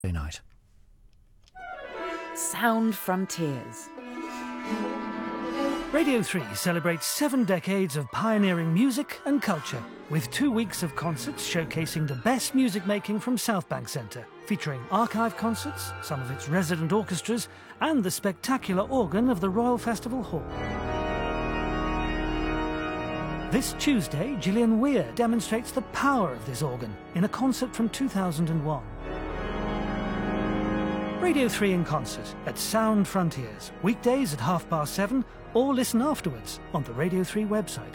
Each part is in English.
night. Sound Frontiers. Radio 3 celebrates 7 decades of pioneering music and culture, with 2 weeks of concerts showcasing the best music making from Southbank Centre, featuring archive concerts, some of its resident orchestras, and the spectacular organ of the Royal Festival Hall. This Tuesday, Gillian Weir demonstrates the power of this organ in a concert from 2001. Radio 3 in concert at Sound Frontiers, weekdays at 7:30, or listen afterwards on the Radio 3 website.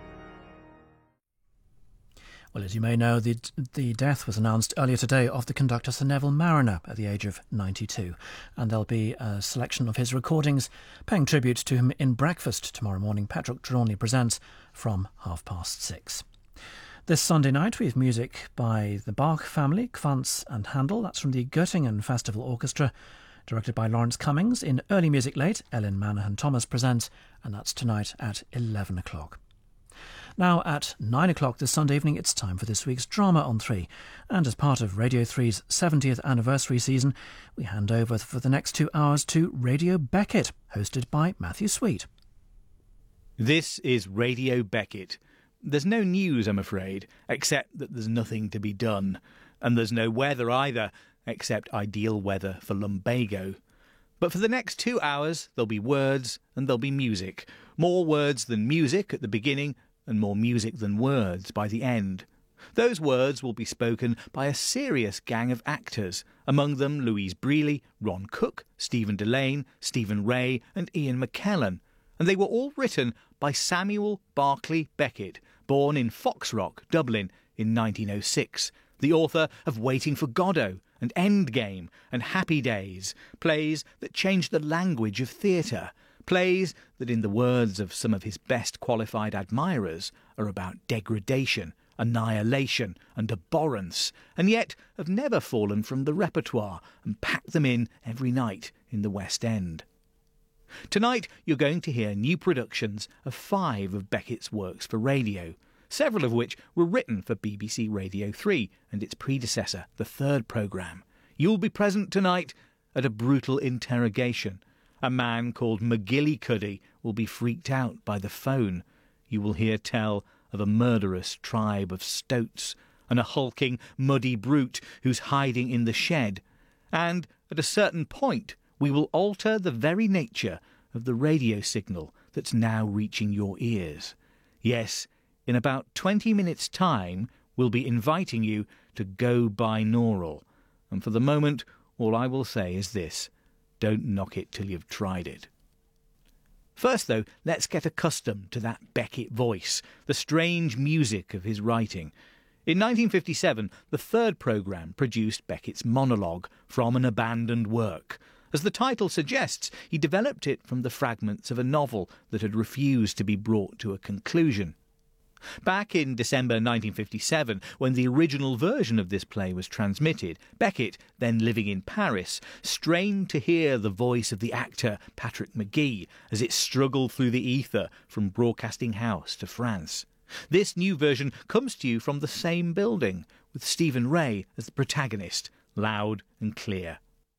Well, as you may know, the death was announced earlier today of the conductor Sir Neville Marriner at the age of 92. And there'll be a selection of his recordings paying tribute to him in breakfast tomorrow morning. Patrick Trelawney presents from 6:30. This Sunday night we have music by the Bach family, Quantz and Handel. That's from the Göttingen Festival Orchestra, directed by Lawrence Cummings. In early music late, Ellen Manahan-Thomas presents, and that's tonight at 11 o'clock. Now at 9 o'clock this Sunday evening, it's time for this week's Drama on 3. And as part of Radio 3's 70th anniversary season, we hand over for the next 2 hours to Radio Beckett, hosted by Matthew Sweet. This is Radio Beckett. There's no news, I'm afraid, except that there's nothing to be done. And there's no weather either, except ideal weather for lumbago. But for the next 2 hours, there'll be words and there'll be music. More words than music at the beginning, and more music than words by the end. Those words will be spoken by a serious gang of actors, among them Louise Brealey, Ron Cook, Stephen Delane, Stephen Ray and Ian McKellen. And they were all written by Samuel Barclay Beckett, born in Foxrock, Dublin, in 1906, the author of Waiting for Godot and Endgame and Happy Days, plays that changed the language of theatre, plays that, in the words of some of his best qualified admirers, are about degradation, annihilation and abhorrence, and yet have never fallen from the repertoire and packed them in every night in the West End. Tonight you're going to hear new productions of 5 of Beckett's works for radio, several of which were written for BBC Radio 3 and its predecessor, the Third programme. You'll be present tonight at a brutal interrogation. A man called McGillicuddy will be freaked out by the phone. You will hear tell of a murderous tribe of stoats and a hulking, muddy brute who's hiding in the shed. And at a certain point, we will alter the very nature of the radio signal that's now reaching your ears. Yes, in about 20 minutes' time, we'll be inviting you to go binaural. And for the moment, all I will say is this: don't knock it till you've tried it. First, though, let's get accustomed to that Beckett voice, the strange music of his writing. In 1957, the Third programme produced Beckett's monologue, From an Abandoned Work. As the title suggests, he developed it from the fragments of a novel that had refused to be brought to a conclusion. Back in December 1957, when the original version of this play was transmitted, Beckett, then living in Paris, strained to hear the voice of the actor Patrick Magee as it struggled through the ether from Broadcasting House to France. This new version comes to you from the same building, with Stephen Ray as the protagonist, loud and clear.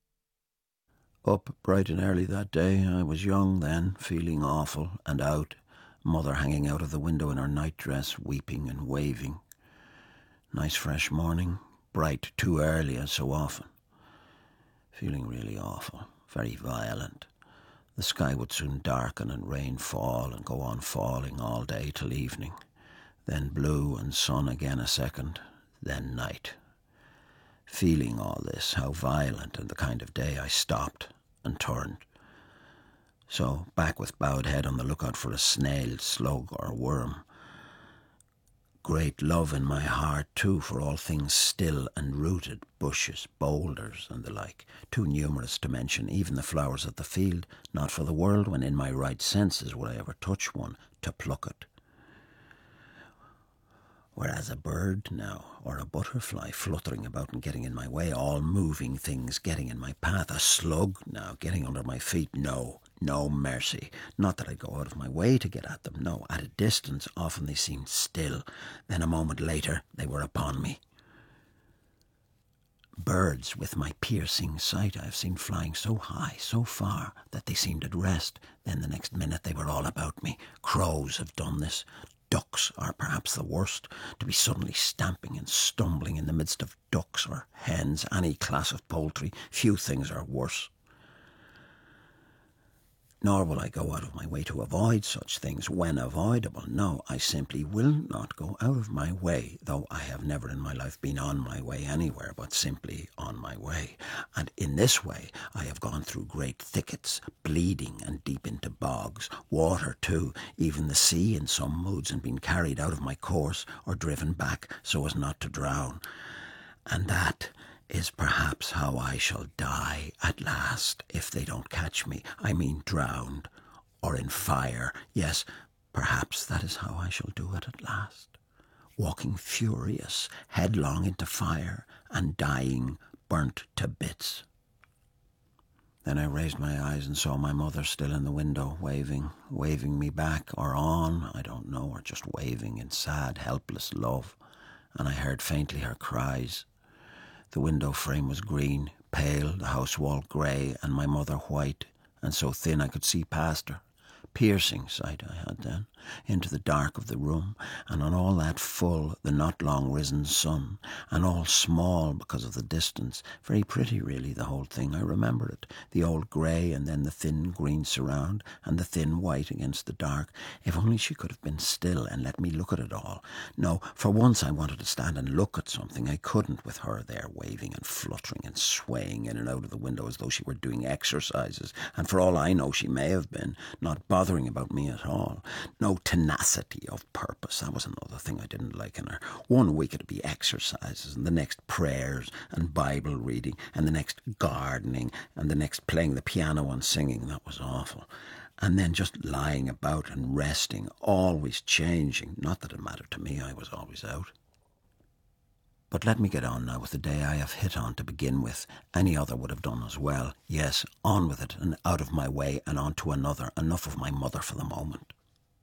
Up bright and early that day, I was young then, feeling awful and out, mother hanging out of the window in her nightdress, weeping and waving. Nice fresh morning, bright too early as so often. Feeling really awful, very violent. The sky would soon darken and rain fall and go on falling all day till evening. Then blue and sun again a second, then night. Feeling all this, how violent and the kind of day, I stopped and turned. So, back with bowed head on the lookout for a snail, slug or worm. Great love in my heart too for all things still and rooted, bushes, boulders and the like, too numerous to mention, even the flowers of the field, not for the world when in my right senses would I ever touch one to pluck it. Whereas a bird now, or a butterfly fluttering about and getting in my way, all moving things getting in my path, a slug now getting under my feet, no mercy. Not that I go out of my way to get at them, no, at a distance often they seemed still, then a moment later they were upon me. Birds, with my piercing sight, I have seen flying so high, so far, that they seemed at rest. Then the next minute they were all about me. Crows have done this. Ducks are perhaps the worst. To be suddenly stamping and stumbling in the midst of ducks or hens, any class of poultry, few things are worse. Nor will I go out of my way to avoid such things when avoidable. No, I simply will not go out of my way, though I have never in my life been on my way anywhere, but simply on my way. And in this way I have gone through great thickets, bleeding and deep into bogs, water too, even the sea in some moods, and been carried out of my course or driven back so as not to drown. And that is perhaps how I shall die at last, if they don't catch me. I mean drowned, or in fire. Yes, perhaps that is how I shall do it at last. Walking furious, headlong into fire, and dying burnt to bits. Then I raised my eyes and saw my mother still in the window, waving me back, or on, I don't know, or just waving in sad, helpless love. And I heard faintly her cries. The window frame was green, pale, the house wall grey, and my mother white, and so thin I could see past her. Piercing sight I had then, into the dark of the room, and on all that full, the not long risen sun, and all small because of the distance. Very pretty, really, the whole thing. I remember it. The old grey, and then the thin green surround, and the thin white against the dark. If only she could have been still and let me look at it all. No, for once I wanted to stand and look at something. I couldn't, with her there waving and fluttering and swaying in and out of the window as though she were doing exercises, and for all I know she may have been, not bothering about me at all. No tenacity of purpose. That was another thing I didn't like in her. 1 week it'd be exercises, and the next prayers and Bible reading, and the next gardening, and the next playing the piano and singing. That was awful. And then just lying about and resting, always changing. Not that it mattered to me, I was always out. But let me get on now with the day I have hit on to begin with. Any other would have done as well. Yes, on with it, and out of my way, and on to another. Enough of my mother for the moment.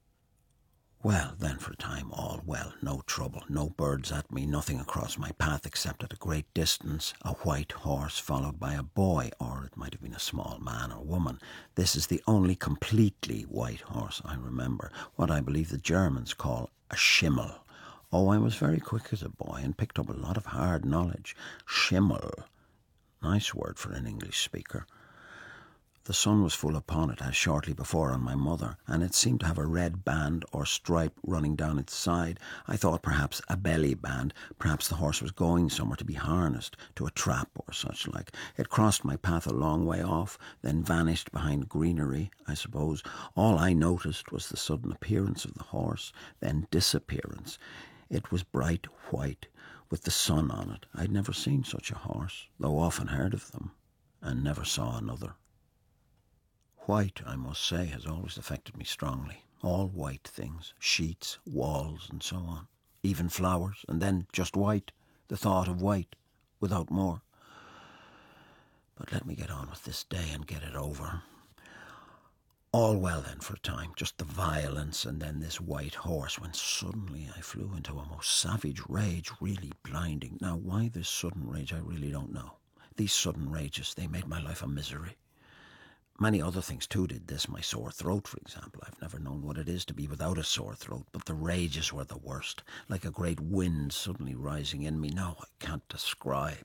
Well, then for a time, all well. No trouble, no birds at me, nothing across my path except at a great distance, a white horse followed by a boy, or it might have been a small man or woman. This is the only completely white horse I remember, what I believe the Germans call a schimmel. Oh, I was very quick as a boy and picked up a lot of hard knowledge. Schimmel. Nice word for an English speaker. The sun was full upon it, as shortly before on my mother, and it seemed to have a red band or stripe running down its side. I thought perhaps a belly band, perhaps the horse was going somewhere to be harnessed, to a trap or such like. It crossed my path a long way off, then vanished behind greenery, I suppose. All I noticed was the sudden appearance of the horse, then disappearance. It was bright white, with the sun on it. I'd never seen such a horse, though often heard of them, and never saw another. White, I must say, has always affected me strongly. All white things, sheets, walls, and so on. Even flowers, and then just white, the thought of white, without more. But let me get on with this day and get it over. All well then for a time, just the violence, and then this white horse, when suddenly I flew into a most savage rage, really blinding. Now, why this sudden rage, I really don't know. These sudden rages, they made my life a misery. Many other things too did this. My sore throat, for example. I've never known what it is to be without a sore throat, but the rages were the worst, like a great wind suddenly rising in me. No, I can't describe.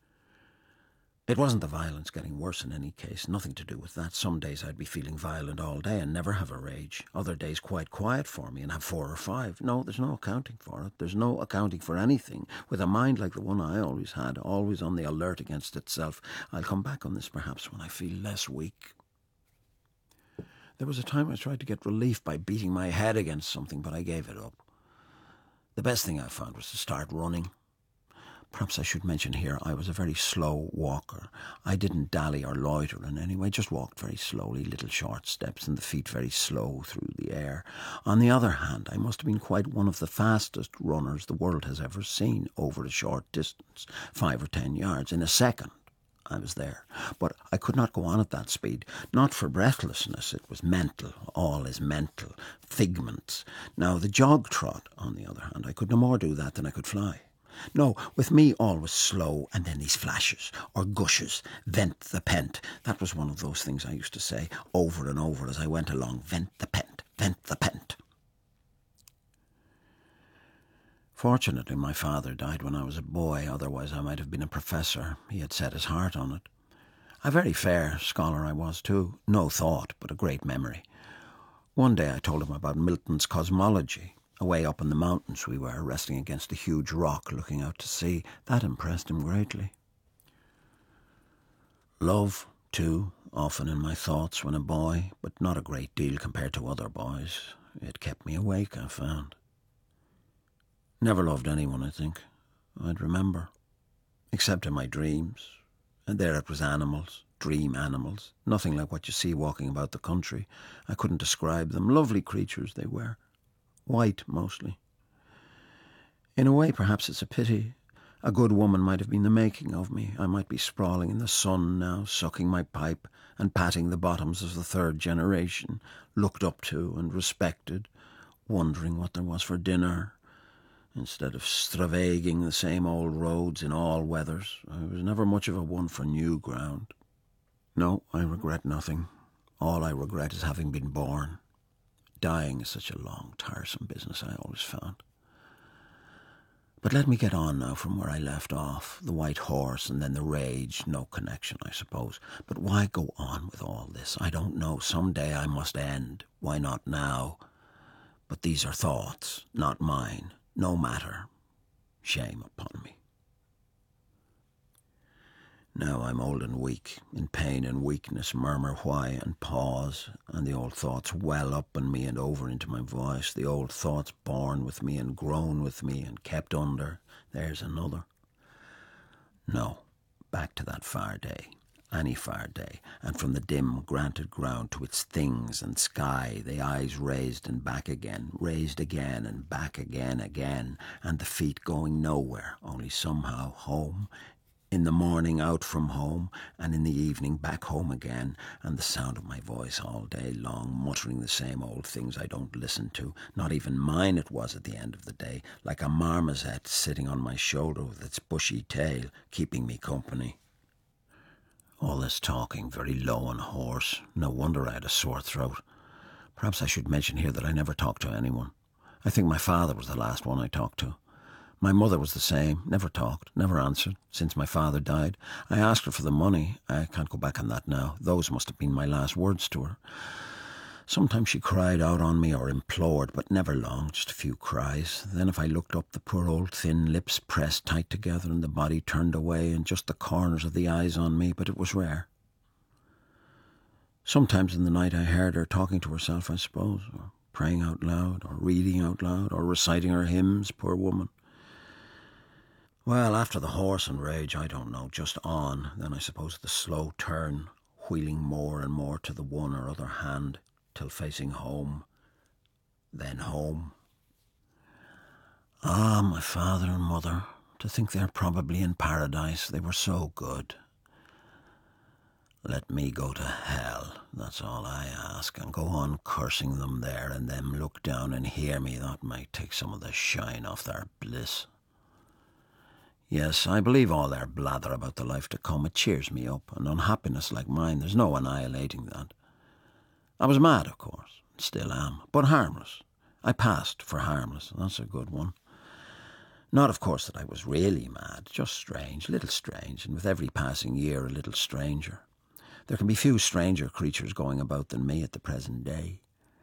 It wasn't the violence getting worse in any case, nothing to do with that. Some days I'd be feeling violent all day and never have a rage. Other days quite quiet for me and have 4 or 5. No, there's no accounting for it. There's no accounting for anything. With a mind like the one I always had, always on the alert against itself. I'll come back on this perhaps when I feel less weak. There was a time I tried to get relief by beating my head against something, but I gave it up. The best thing I found was to start running. Perhaps I should mention here, I was a very slow walker. I didn't dally or loiter in any way, just walked very slowly, little short steps, and the feet very slow through the air. On the other hand, I must have been quite one of the fastest runners the world has ever seen over a short distance, 5 or 10 yards, in a second. I was there, but I could not go on at that speed, not for breathlessness. It was mental. All is mental. Figments. Now, the jog trot, on the other hand, I could no more do that than I could fly. No, with me all was slow, and then these flashes, or gushes, vent the pent. That was one of those things I used to say over and over as I went along, vent the pent, vent the pent. Fortunately, my father died when I was a boy, otherwise I might have been a professor. He had set his heart on it. A very fair scholar I was too, no thought, but a great memory. One day I told him about Milton's cosmology. Away up in the mountains we were, resting against a huge rock, looking out to sea. That impressed him greatly. Love, too, often in my thoughts when a boy, but not a great deal compared to other boys. It kept me awake, I found. Never loved anyone, I think. I'd remember. Except in my dreams. And there it was animals, dream animals. Nothing like what you see walking about the country. I couldn't describe them. Lovely creatures they were. White, mostly. In a way, perhaps it's a pity. A good woman might have been the making of me. I might be sprawling in the sun now, sucking my pipe and patting the bottoms of the third generation, looked up to and respected, wondering what there was for dinner. Instead of stravaiging the same old roads in all weathers, I was never much of a one for new ground. No, I regret nothing. All I regret is having been born. Dying is such a long, tiresome business, I always found. But let me get on now from where I left off. The white horse and then the rage, no connection, I suppose. But why go on with all this? I don't know. Some day I must end. Why not now? But these are thoughts, not mine. No matter. Shame upon me. Now I'm old and weak, in pain and weakness, murmur why and pause, and the old thoughts well up in me and over into my voice, the old thoughts born with me and grown with me and kept under. There's another. No, back to that far day, any far day, and from the dim granted ground to its things and sky, the eyes raised and back again, raised again and back again, and the feet going nowhere, only somehow home. In the morning out from home, and in the evening back home again, and the sound of my voice all day long, muttering the same old things I don't listen to. Not even mine it was at the end of the day, like a marmoset sitting on my shoulder with its bushy tail, keeping me company. All this talking, very low and hoarse. No wonder I had a sore throat. Perhaps I should mention here that I never talked to anyone. I think my father was the last one I talked to. My mother was the same, never talked, never answered, since my father died. I asked her for the money. I can't go back on that now. Those must have been my last words to her. Sometimes she cried out on me or implored, but never long, just a few cries. Then if I looked up, the poor old thin lips pressed tight together and the body turned away and just the corners of the eyes on me, but it was rare. Sometimes in the night I heard her talking to herself, I suppose, or praying out loud, or reading out loud, or reciting her hymns, poor woman. Well, after the horse and rage, I don't know, just on, then I suppose the slow turn, wheeling more and more to the one or other hand, till facing home, then home. Ah, my father and mother, to think they're probably in paradise, they were so good. Let me go to hell, that's all I ask, and go on cursing them there, and them look down and hear me. That might take some of the shine off their bliss. Yes, I believe all their blather about the life to come. It cheers me up, and unhappiness like mine, there's no annihilating that. I was mad, of course, still am, but harmless. I passed for harmless, that's a good one. Not, of course, that I was really mad, just strange, little strange, and with every passing year a little stranger. There can be few stranger creatures going about than me at the present day.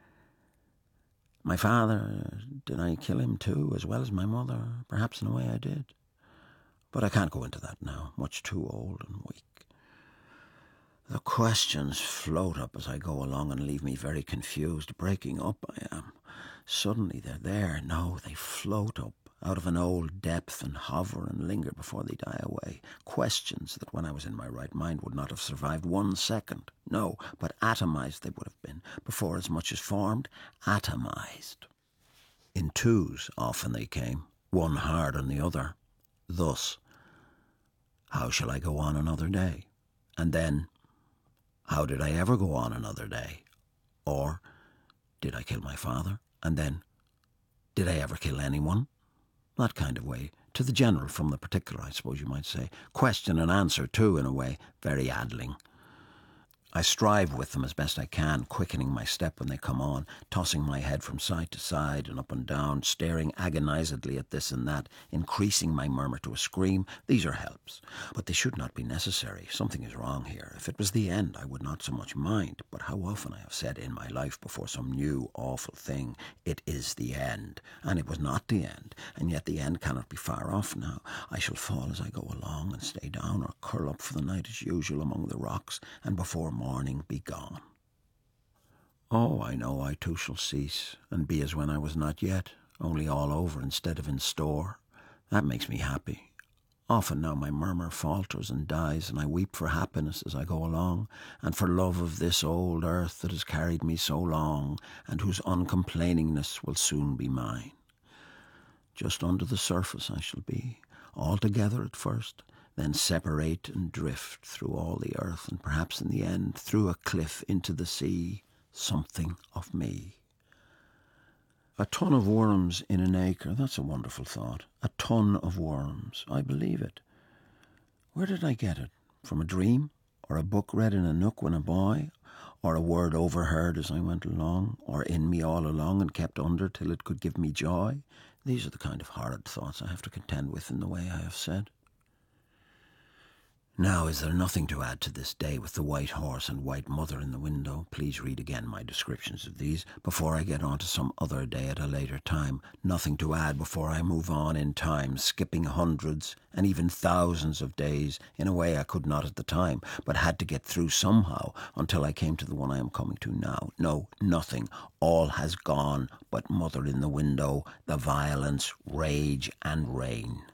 My father, did I kill him too, as well as my mother? Perhaps in a way I did. But I can't go into that now, much too old and weak. The questions float up as I go along and leave me very confused. Breaking up I am. Suddenly they're there. No, they float up out of an old depth and hover and linger before they die away. Questions that when I was in my right mind would not have survived 1 second. No, but atomized they would have been, before as much as formed, atomized. In twos often they came, one hard on the other. Thus, how shall I go on another day? And then, how did I ever go on another day? Or, did I kill my father? And then, did I ever kill anyone? That kind of way. To the general from the particular, I suppose you might say. Question and answer too, in a way, very addling. I strive with them as best I can, quickening my step when they come on, tossing my head from side to side and up and down, staring agonizedly at this and that, increasing my murmur to a scream. These are helps, but they should not be necessary. Something is wrong here. If it was the end, I would not so much mind, but how often I have said in my life before some new, awful thing, it is the end, and it was not the end, and yet the end cannot be far off now. I shall fall as I go along and stay down or curl up for the night as usual among the rocks, and before morning be gone. Oh, I know I too shall cease, and be as when I was not yet, only all over instead of in store. That makes me happy. Often now my murmur falters and dies, and I weep for happiness as I go along, and for love of this old earth that has carried me so long, and whose uncomplainingness will soon be mine. Just under the surface I shall be, all together at first, then separate and drift through all the earth, and perhaps in the end, through a cliff into the sea, something of me. A ton of worms in an acre, that's a wonderful thought. A ton of worms, I believe it. Where did I get it? From a dream? Or a book read in a nook when a boy? Or a word overheard as I went along? Or in me all along and kept under till it could give me joy? These are the kind of horrid thoughts I have to contend with in the way I have said. Now, is there nothing to add to this day with the white horse and white mother in the window? Please read again my descriptions of these before I get on to some other day at a later time. Nothing to add before I move on in time, skipping hundreds and even thousands of days in a way I could not at the time, but had to get through somehow until I came to the one I am coming to now. No, nothing. All has gone but mother in the window, the violence, rage and rain.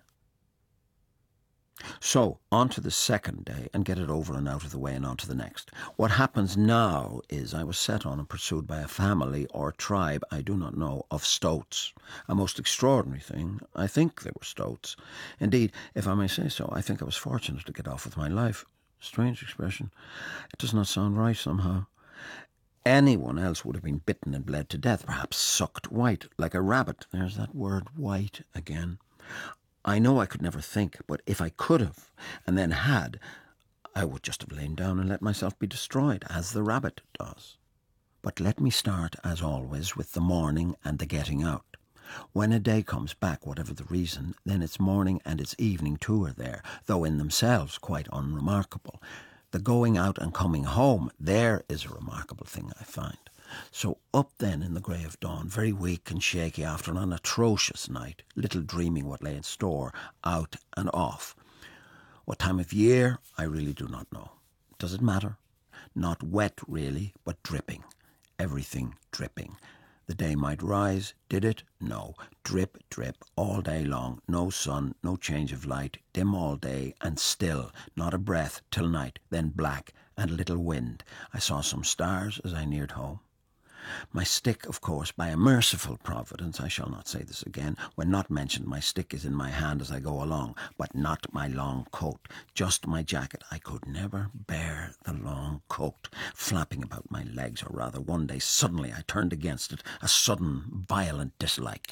So, on to the second day, and get it over and out of the way and on to the next. What happens now is I was set on and pursued by a family or tribe, I do not know, of stoats. A most extraordinary thing. I think they were stoats. Indeed, if I may say so, I think I was fortunate to get off with my life. Strange expression. It does not sound right somehow. Anyone else would have been bitten and bled to death, perhaps sucked white, like a rabbit. There's that word white again. I know I could never think, but if I could have, and then had, I would just have lain down and let myself be destroyed, as the rabbit does. But let me start, as always, with the morning and the getting out. When a day comes back, whatever the reason, then its morning and its evening too are there, though in themselves quite unremarkable. The going out and coming home, there is a remarkable thing, I find. So up then in the grey of dawn, very weak and shaky after an atrocious night, little dreaming what lay in store, out and off. What time of year, I really do not know. Does it matter? Not wet, really, but dripping. Everything dripping. The day might rise. Did it? No. Drip, drip, all day long. No sun, no change of light. Dim all day, and still. Not a breath till night. Then black, and a little wind. I saw some stars as I neared home. My stick, of course, by a merciful providence, I shall not say this again, when not mentioned, my stick is in my hand as I go along, but not my long coat, just my jacket. I could never bear the long coat, flapping about my legs, or rather one day suddenly I turned against it, a sudden, violent dislike.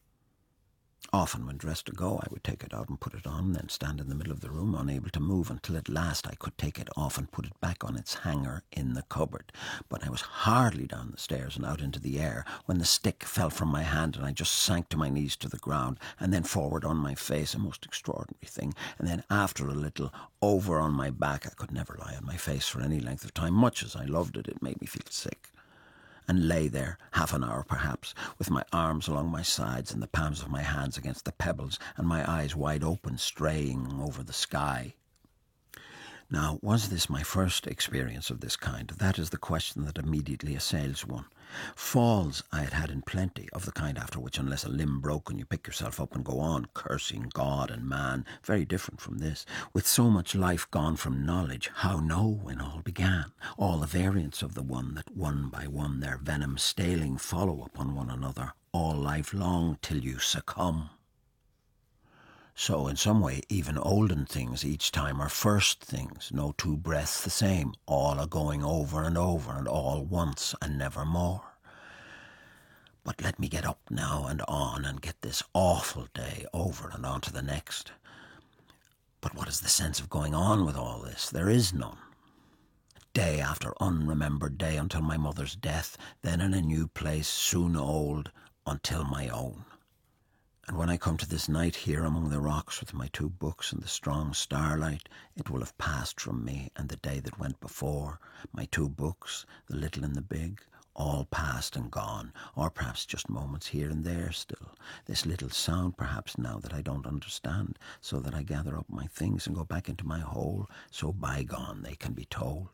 Often when dressed to go, I would take it out and put it on, then stand in the middle of the room, unable to move, until at last I could take it off and put it back on its hanger in the cupboard. But I was hardly down the stairs and out into the air when the stick fell from my hand, and I just sank to my knees to the ground, and then forward on my face, a most extraordinary thing, and then after a little, over on my back. I could never lie on my face for any length of time. Much as I loved it, it made me feel sick. And lay there, half an hour perhaps, with my arms along my sides and the palms of my hands against the pebbles, and my eyes wide open, straying over the sky. Now, was this my first experience of this kind? That is the question that immediately assails one. Falls I had had in plenty, of the kind after which, unless a limb broken, you pick yourself up and go on, cursing God and man, very different from this. With so much life gone from knowledge, how know when all began? All the variants of the one that one by one their venom staling follow upon one another, all life long till you succumb. So, in some way, even olden things each time are first things, no two breaths the same, all a-going over and all once and never more. But let me get up now and on and get this awful day over and on to the next. But what is the sense of going on with all this? There is none. Day after unremembered day until my mother's death, then in a new place, soon old, until my own. And when I come to this night here among the rocks with my 2 books and the strong starlight, it will have passed from me and the day that went before, my 2 books, the little and the big, all past and gone, or perhaps just moments here and there still. This little sound perhaps now that I don't understand, so that I gather up my things and go back into my hole, so bygone they can be told.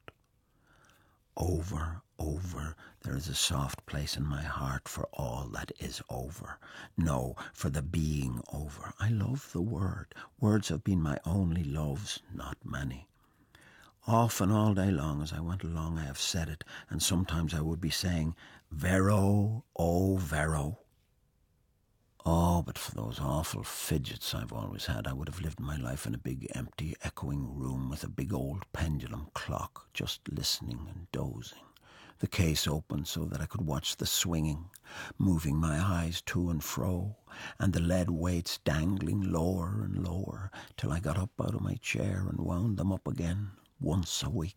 Over, there is a soft place in my heart for all that is over. No, for the being over. I love the word. Words have been my only loves, not many. Often all day long as I went along I have said it, and sometimes I would be saying, Vero, oh Vero. Oh, but for those awful fidgets I've always had, I would have lived my life in a big, empty, echoing room with a big old pendulum clock, just listening and dozing. The case open so that I could watch the swinging, moving my eyes to and fro, and the lead weights dangling lower and lower, till I got up out of my chair and wound them up again, once a week.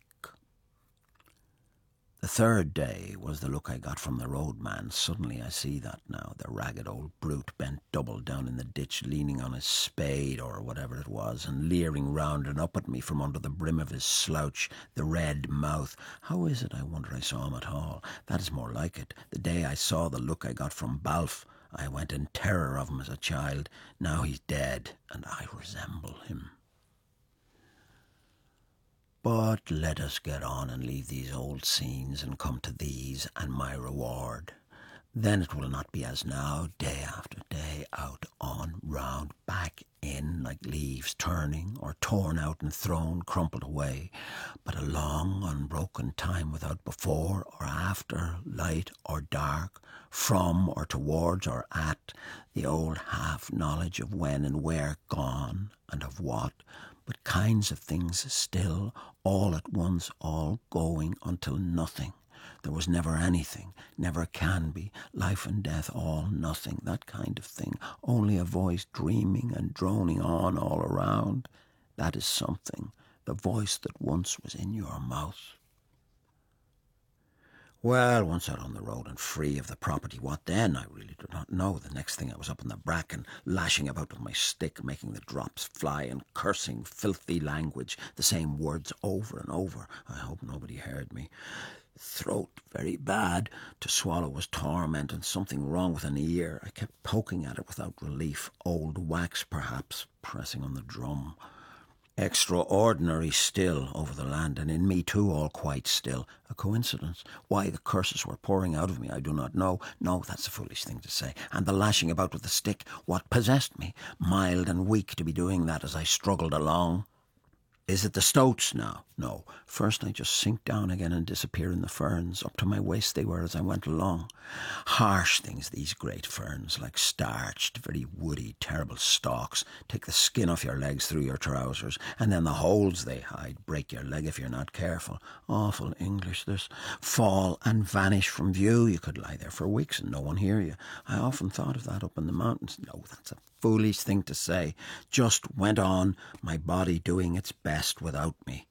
The 3rd day was the look I got from the roadman. Suddenly I see that now, the ragged old brute bent double down in the ditch, leaning on his spade or whatever it was, and leering round and up at me from under the brim of his slouch, the red mouth. How is it, I wonder, I saw him at all? That is more like it. The day I saw the look I got from Balfe, I went in terror of him as a child. Now he's dead, and I resemble him. But let us get on and leave these old scenes and come to these and my reward. Then it will not be as now, day after day, out, on, round, back, in, like leaves turning, or torn out and thrown, crumpled away, but a long, unbroken time without before or after, light or dark, from or towards or at, the old half-knowledge of when and where gone, and of what, but kinds of things still, all at once, all going until nothing. There was never anything, never can be, life and death, all nothing, that kind of thing, only a voice dreaming and droning on all around. That is something, the voice that once was in your mouth. Well, once out on the road and free of the property, what then? I really do not know. The next thing I was up in the bracken, lashing about with my stick, making the drops fly and cursing filthy language, the same words over and over. I hope nobody heard me. Throat very bad. To swallow was torment, and something wrong with an ear. I kept poking at it without relief. Old wax, perhaps, pressing on the drum. Extraordinary still over the land, and in me too, all quite still. A coincidence. Why the curses were pouring out of me, I do not know. No, that's a foolish thing to say. And the lashing about with the stick, what possessed me? Mild and weak to be doing that as I struggled along. Is it the stoats now? No. First I just sink down again and disappear in the ferns. Up to my waist they were as I went along. Harsh things, these great ferns, like starched, very woody, terrible stalks. Take the skin off your legs through your trousers, and then the holes they hide. Break your leg if you're not careful. Awful English, this. Fall and vanish from view. You could lie there for weeks and no one hear you. I often thought of that up in the mountains. No, that's a foolish thing to say. Just went on, my body doing its best without me.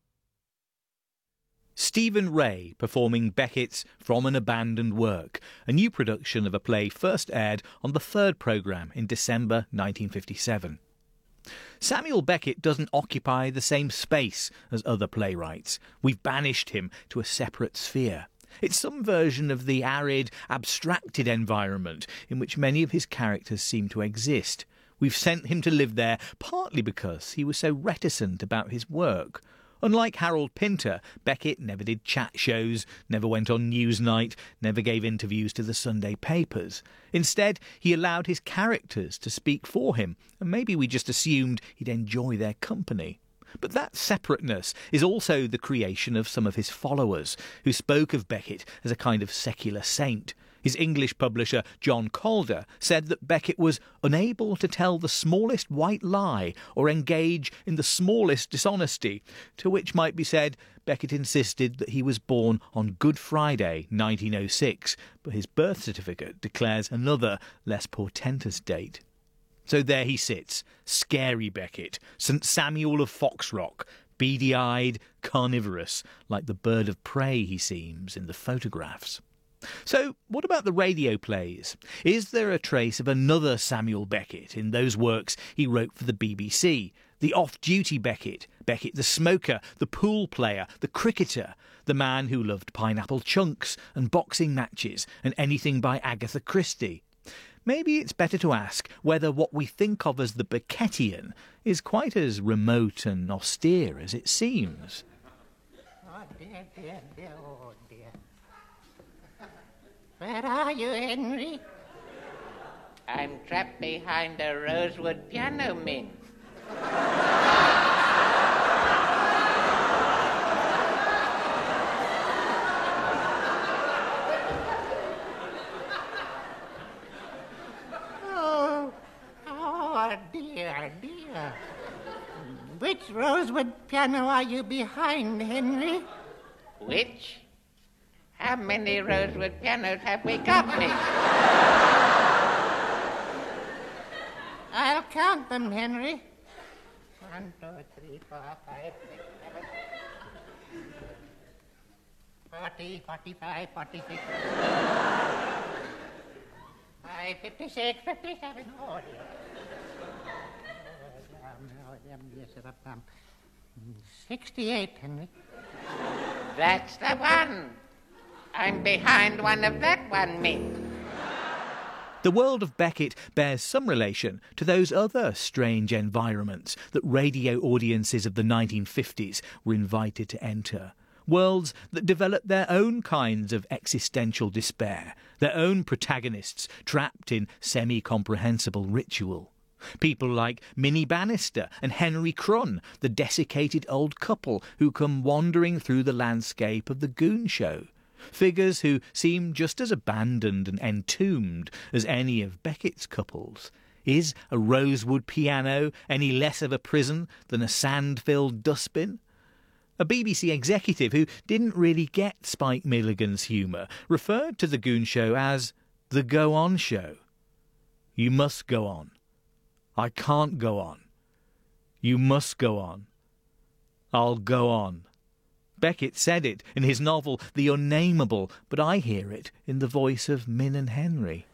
Stephen Ray performing Beckett's From an Abandoned Work, a new production of a play first aired on the 3rd programme in December 1957. Samuel Beckett doesn't occupy the same space as other playwrights. We've banished him to a separate sphere. It's some version of the arid, abstracted environment in which many of his characters seem to exist. We've sent him to live there partly because he was so reticent about his work. Unlike Harold Pinter, Beckett never did chat shows, never went on Newsnight, never gave interviews to the Sunday papers. Instead, he allowed his characters to speak for him, and maybe we just assumed he'd enjoy their company. But that separateness is also the creation of some of his followers, who spoke of Beckett as a kind of secular saint. His English publisher, John Calder, said that Beckett was unable to tell the smallest white lie or engage in the smallest dishonesty, to which might be said Beckett insisted that he was born on Good Friday, 1906, but his birth certificate declares another, less portentous date. So there he sits, scary Beckett, St. Samuel of Foxrock, beady-eyed, carnivorous, like the bird of prey he seems in the photographs. So, what about the radio plays? Is there a trace of another Samuel Beckett in those works he wrote for the BBC? The off-duty Beckett, Beckett the smoker, the pool player, the cricketer, the man who loved pineapple chunks and boxing matches and anything by Agatha Christie? Maybe it's better to ask whether what we think of as the Beckettian is quite as remote and austere as it seems. Oh dear, dear, dear, oh dear. Where are you, Henry? I'm trapped behind a rosewood piano, Min. Oh dear, dear. Which rosewood piano are you behind, Henry? Which? How many rosewood pianos have we got, Min? I'll count them, Henry. 1, 2, 3, 4, 5, 6, 7, 40, 45, 46, 56, 57, oh dear. 68, Henry. That's the one. I'm behind one of that one, Min. The world of Beckett bears some relation to those other strange environments that radio audiences of the 1950s were invited to enter. Worlds that developed their own kinds of existential despair, their own protagonists trapped in semi-comprehensible ritual. People like Minnie Bannister and Henry Crun, the desiccated old couple who come wandering through the landscape of the Goon Show. Figures who seem just as abandoned and entombed as any of Beckett's couples. Is a rosewood piano any less of a prison than a sand-filled dustbin? A BBC executive who didn't really get Spike Milligan's humour referred to the Goon Show as the go-on show. You must go on. I can't go on. You must go on. I'll go on. Beckett said it in his novel The Unnameable, but I hear it in the voice of Min and Henry.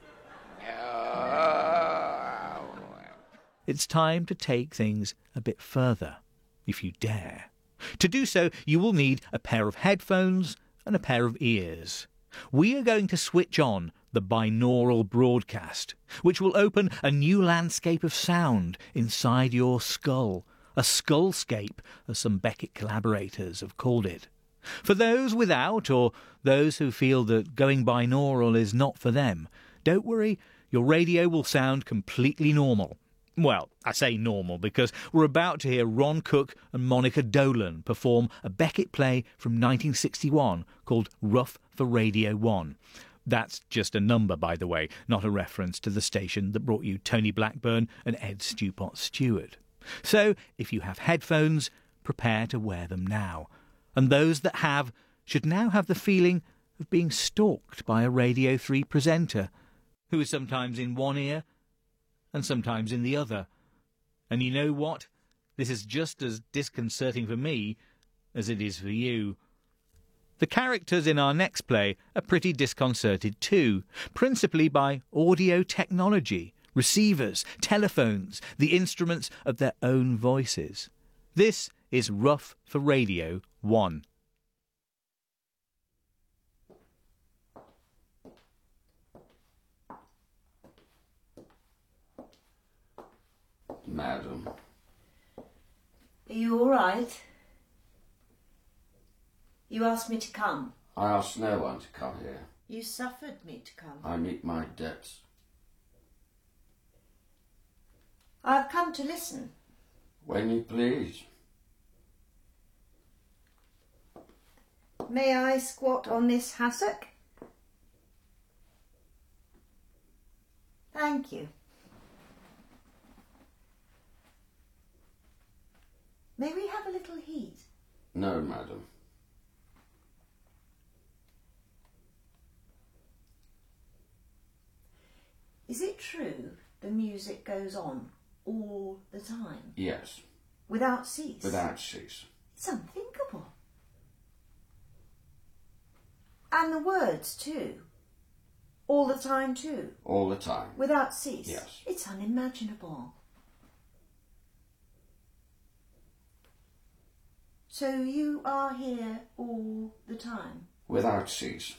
It's time to take things a bit further, if you dare. To do so, you will need a pair of headphones and a pair of ears. We are going to switch on the binaural broadcast, which will open a new landscape of sound inside your skull. A skullscape, as some Beckett collaborators have called it. For those without, or those who feel that going binaural is not for them, don't worry, your radio will sound completely normal. Well, I say normal because we're about to hear Ron Cook and Monica Dolan perform a Beckett play from 1961 called Rough for Radio 1. That's just a number, by the way, not a reference to the station that brought you Tony Blackburn and Ed Stewpot Stewart. So, if you have headphones, prepare to wear them now. And those that have should now have the feeling of being stalked by a Radio 3 presenter, who is sometimes in one ear and sometimes in the other. And you know what? This is just as disconcerting for me as it is for you. The characters in our next play are pretty disconcerted too, principally by audio technology, receivers, telephones, the instruments of their own voices. This is Rough for Radio 1. Madam. Are you all right? You asked me to come. I asked no one to come here. You suffered me to come. I meet my debts. I've come to listen. When you please. May I squat on this hassock? Thank you. May we have a little heat? No, madam. Is it true the music goes on all the time? Yes, Without cease? without cease. It's unthinkable. And the words too? All the time too? All the time. Without cease? Yes. It's unimaginable. So you are here all the time? Without cease.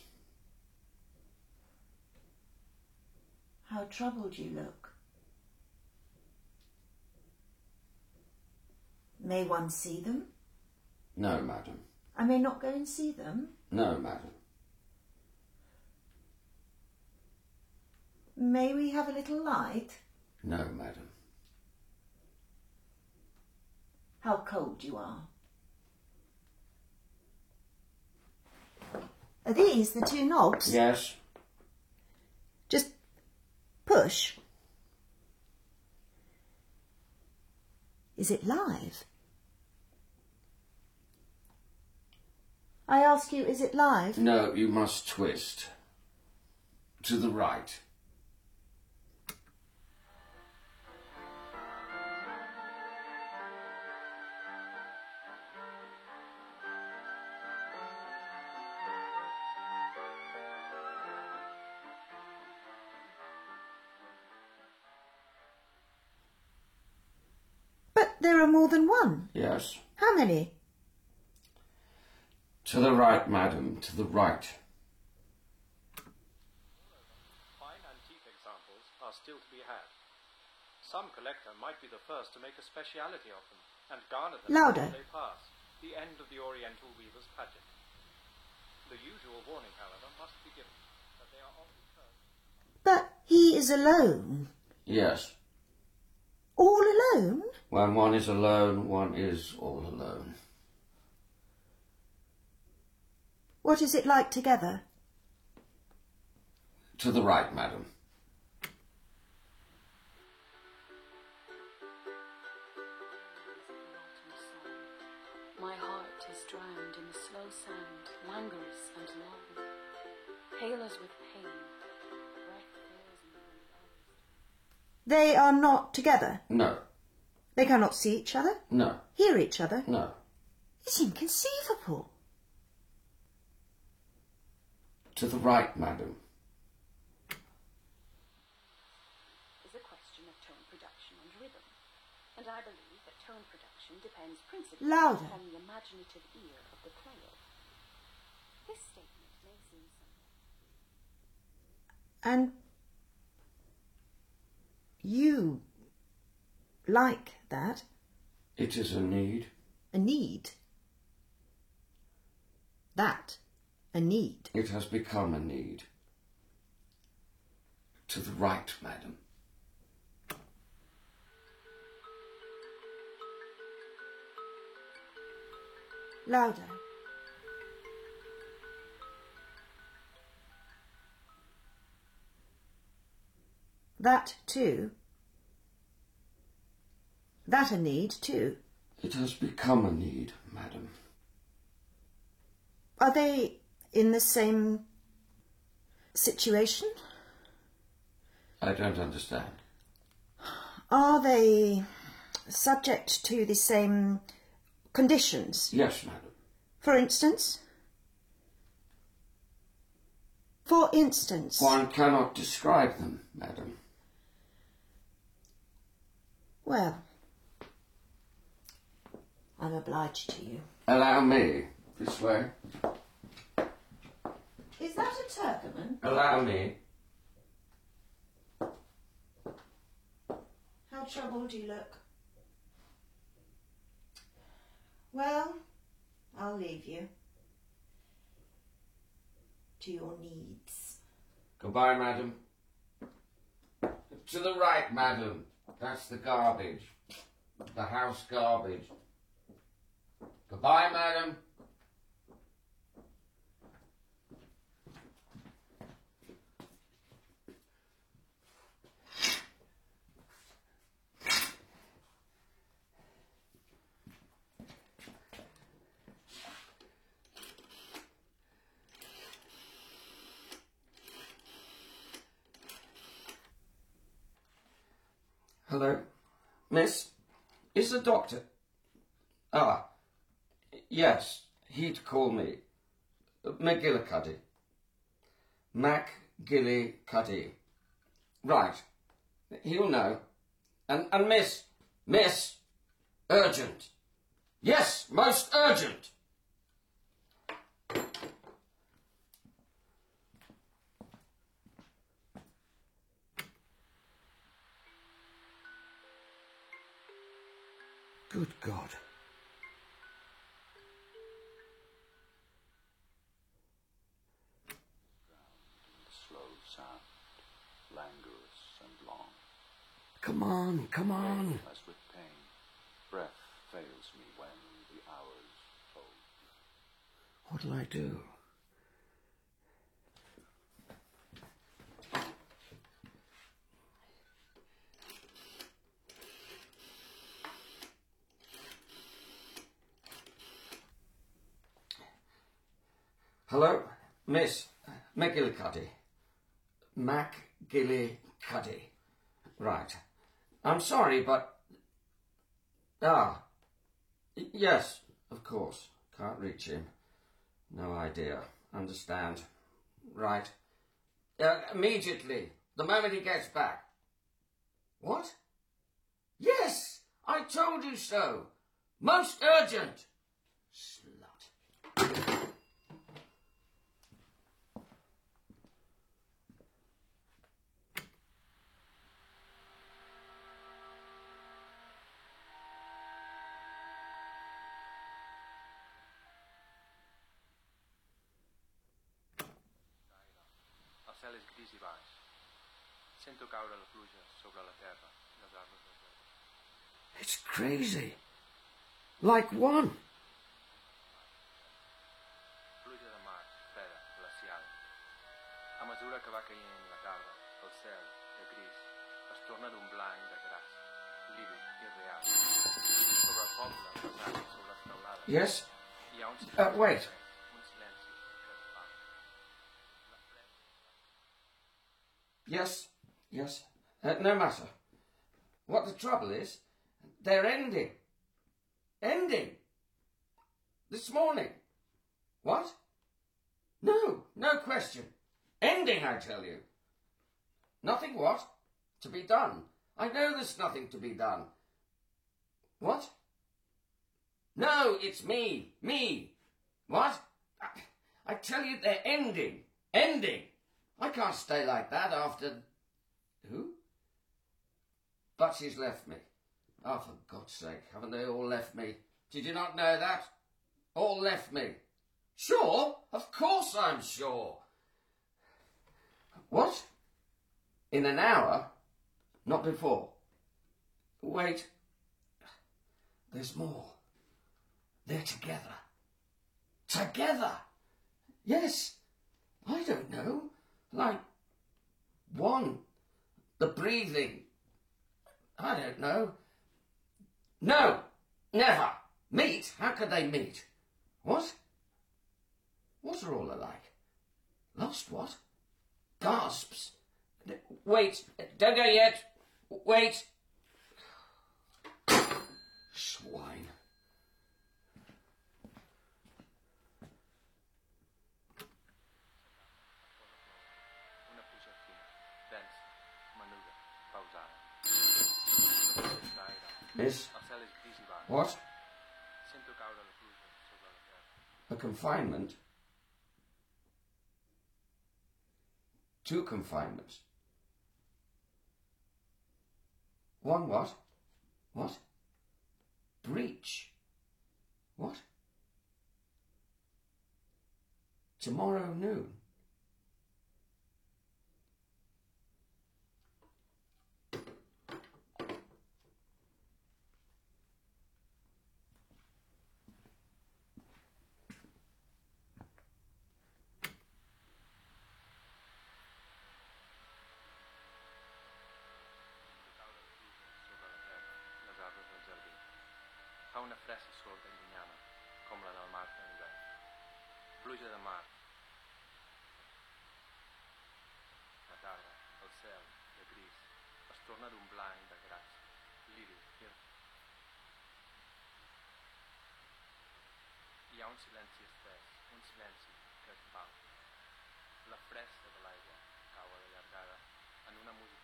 How troubled you look. May one see them? No, madam. I may not go and see them? No, madam. May we have a little light? No, madam. How cold you are. Are these the two knobs? Yes. Just push. Is it live? I ask you, is it live? No, you must twist. To the right. But there are more than one. Yes. How many? To the right, madam. To the right. Fine antique examples are still to be had. Some collector might be the first to make a speciality of them and garner them Louder. as they pass, the end of the Oriental weaver's pageant. The usual warning, however, must be given that they are often cursed. But he is alone. Yes. All alone? When one is alone, one is all alone. What is it like together? To the right, madam. My heart is drowned in the slow sound, languorous and long, pale as with pain, breath fails in my eyes. They are not together. No. They cannot see each other, No. hear each other. No. It's inconceivable. To the right, madam. Is a question of tone production and rhythm, and I believe that tone production depends principally Louder. on the imaginative ear of the player. This statement may seem somewhat... And you like that? It is a need. A need. That. A need. It has become a need. To the right, madam. Louder. That too. That a need too. It has become a need, madam. Are they in the same situation? I don't understand. Are they subject to the same conditions? Yes, madam. For instance? For instance? One cannot describe them, madam. Well, I'm obliged to you. Allow me. This way. Is that a Turkoman? Allow me. How troubled you look. Well, I'll leave you. To your needs. Goodbye, madam. To the right, madam. That's the garbage. The house garbage. Goodbye, madam. Hello? Miss? Is the doctor... Ah, yes, he'd call me. McGillicuddy. MacGillicuddy. Right. He'll know. And Miss, urgent. Yes, most urgent. Good God. Slow sound, languorous and long. Come on, come on. As with pain, breath fails me when the hours fold. What'll I do? Hello, Miss McGillicuddy. MacGillicuddy. Right. I'm sorry, but... Ah. Yes, of course. Can't reach him. No idea. Understand. Right. Immediately. The moment he gets back. What? Yes! I told you so. Most urgent. Slut. El cel és gris i baix. Sento caure la pluja sobre la terra i les arbres del jardí. It's crazy. Like one. Pluja de març, freda, glacial. A mesura que va caient la tarda, el cel, de gris, es torna d'un blanc de gras, lívid i real. Sobre el poble, les arbres, sobre les teulades. Yes? Hi ha un silenci. Wait. Un silenci que es fa. La freda... Yes. No matter. What the trouble is, they're ending. Ending? This morning. What? No question. Ending, I tell you. Nothing what? To be done. I know there's nothing to be done. What? No, it's me. Me. What? I tell you, they're ending. Ending. I can't stay like that after... Who? But she's left me. Oh, for God's sake, haven't they all left me? Did you not know that? All left me. Sure? Of course I'm sure. What? In an hour? Not before. Wait. There's more. They're together. Together! Yes. I don't know. Like one. The breathing. I don't know. No! Never! Meet? How could they meet? What? What are all alike? Lost what? Gasps. Wait. Don't go yet. Wait. Swine. Una pluja fina, densa, menuda, pausada. Miss? El cel és gris i baix. What? Sento caure la pluja sobre la terra. A confinement? 2 confinements. 1 what? What? Breach. What? Tomorrow noon. Fa una fressa sorda i llunyana, com la del mar en hivern. Pluja de mar. La tarda, el cel, de gris, es torna d'un blanc de gras, hi ha un silenci espès, un silenci que es va. La fresca de l'aigua cau allargada en una música.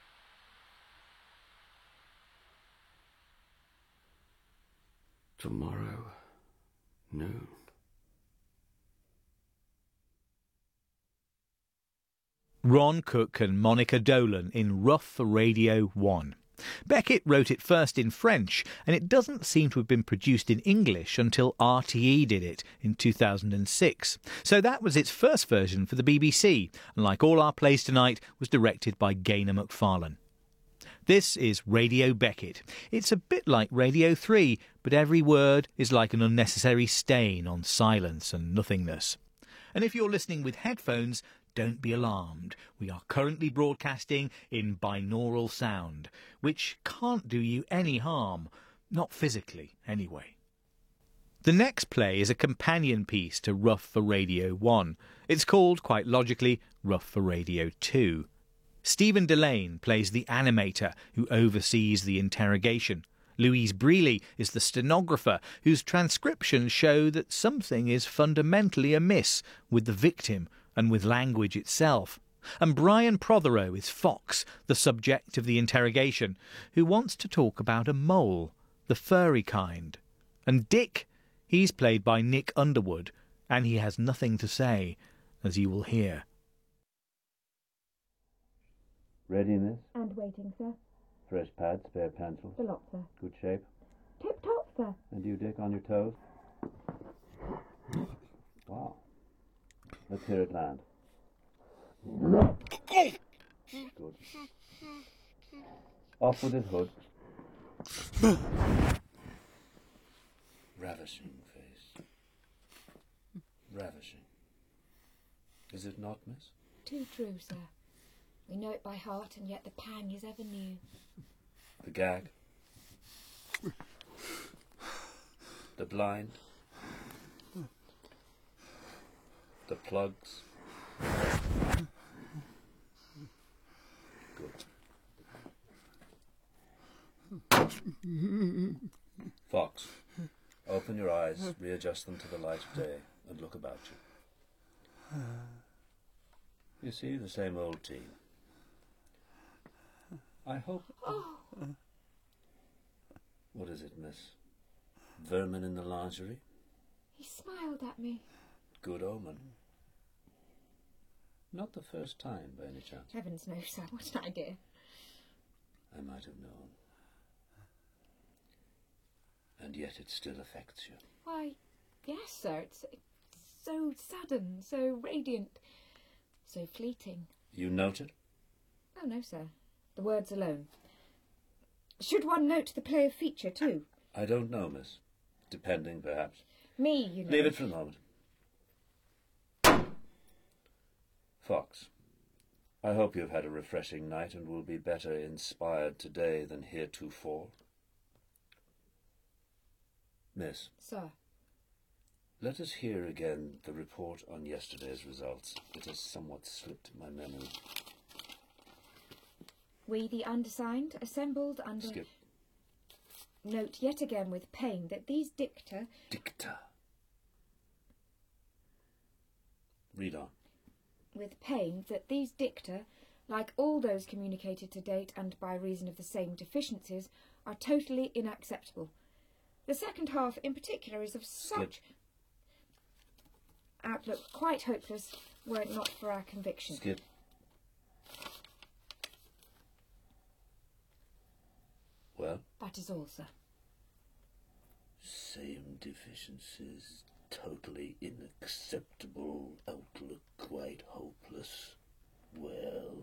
Tomorrow, noon. Ron Cook and Monica Dolan in Rough for Radio 1. Beckett wrote it first in French, and it doesn't seem to have been produced in English until RTE did it in 2006. So that was its first version for the BBC, and like all our plays tonight, was directed by Gaynor McFarlane. This is Radio Beckett. It's a bit like Radio 3, but every word is like an unnecessary stain on silence and nothingness. And if you're listening with headphones, don't be alarmed. We are currently broadcasting in binaural sound, which can't do you any harm. Not physically, anyway. The next play is a companion piece to Rough for Radio 1. It's called, quite logically, Rough for Radio 2. Stephen Delane plays the animator who oversees the interrogation. Louise Brealey is the stenographer whose transcriptions show that something is fundamentally amiss with the victim and with language itself. And Brian Prothero is Fox, the subject of the interrogation, who wants to talk about a mole, the furry kind. And Dick, he's played by Nick Underwood, and he has nothing to say, as you will hear. Ready, miss? And waiting, sir. Fresh pads, spare pencils. The lot, sir. Good shape. Tip-top, sir. And you, Dick, on your toes? Wow. Let's hear it land. Good. Off with his hood. Ravishing face. Ravishing. Is it not, miss? Too true, sir. We know it by heart, and yet the pang is ever new. The gag. The blind. The plugs. Good. Fox, open your eyes, readjust them to the light of day, and look about you. You see, the same old team. I hope... Oh. What is it, miss? Vermin in the lingerie? He smiled at me. Good omen. Not the first time, by any chance. Heavens no, sir. What an idea. I might have known. And yet it still affects you. Why, yes, sir. It's so sudden, so radiant, so fleeting. You note it? Oh, no, sir. The words alone. Should one note the play of feature, too? I don't know, miss. Depending, perhaps. Me, you know. Leave it for a moment. Fox, I hope you've had a refreshing night and will be better inspired today than heretofore. Miss. Sir. Let us hear again the report on yesterday's results. It has somewhat slipped my memory. We, the undersigned, assembled under... Skip. Note yet again with pain that these dicta... Dicta. Read on. With pain that these dicta, like all those communicated to date and by reason of the same deficiencies, are totally unacceptable. The second half in particular is of such outlook quite hopeless were it not for our conviction. Skip. Well? That is all, sir. Same deficiencies, totally unacceptable, outlook quite hopeless. Well...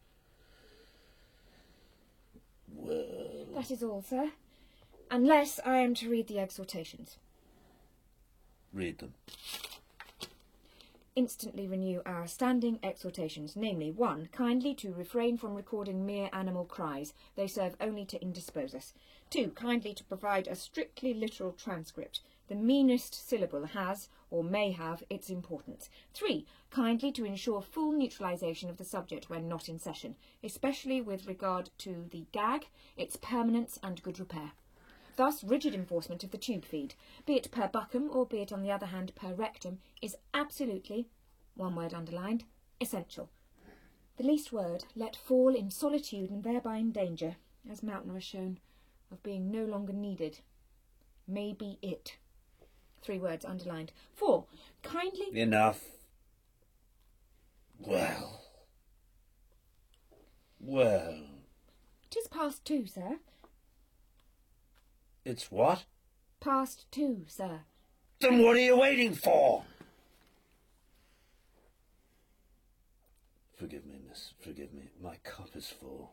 That is all, sir. Unless I am to read the exhortations. Read them. Instantly renew our standing exhortations, namely, 1. Kindly to refrain from recording mere animal cries. They serve only to indispose us. 2. Kindly to provide a strictly literal transcript. The meanest syllable has, or may have, its importance. 3. Kindly to ensure full neutralisation of the subject when not in session, especially with regard to the gag, its permanence and good repair. Thus, rigid enforcement of the tube feed, be it per buccum or be it, on the other hand, per rectum, is absolutely, one word underlined, essential. The least word let fall in solitude and thereby in danger, as Mautner has shown, of being no longer needed. May be it. 3 words underlined. 4. Kindly... Enough. Well. 'Tis past 2, sir. It's what? Past 2, sir. Then what are you waiting for? Forgive me, miss. Forgive me. My cup is full.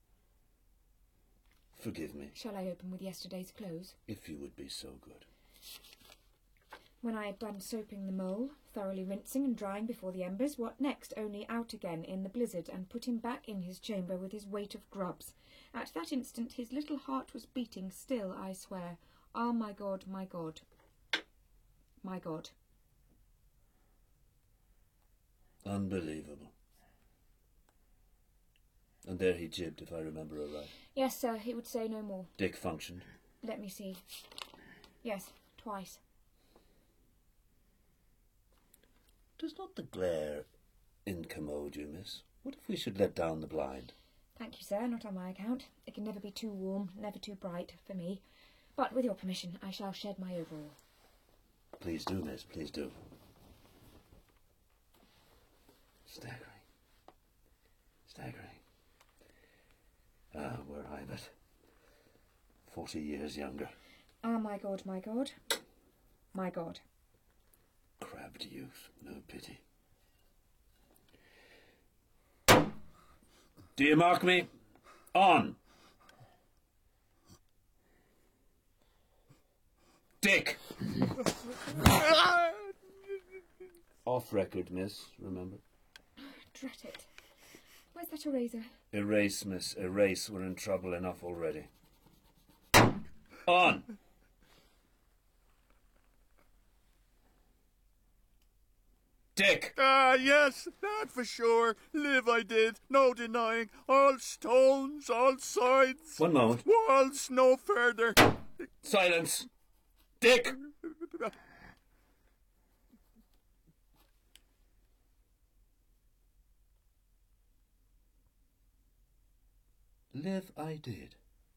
Forgive me. Shall I open with yesterday's close? If you would be so good. When I had done soaping the mole, thoroughly rinsing and drying before the embers, what next? Only out again in the blizzard and put him back in his chamber with his weight of grubs. At that instant his little heart was beating still, I swear. Ah, my God, my God. My God. Unbelievable. And there he jibbed, if I remember aright. Yes, sir, he would say no more. Dick functioned. Let me see. Yes, twice. Does not the glare incommode you, miss? What if we should let down the blind? Thank you, sir, not on my account. It can never be too warm, never too bright, for me. But with your permission, I shall shed my overall. Please do, miss, please do. Staggering. Staggering. Ah, were I but 40 years younger. Ah, my God, my God. My God. Crabbed youth, no pity. Do you mark me? On! Dick! Off record, miss, remember? Drat it. Where's that eraser? Erase, miss, erase. We're in trouble enough already. On! Dick! Ah, yes, that for sure. Live I did, no denying. All stones, all sides. 1 moment. Walls no further. Silence! Dick! Live I did.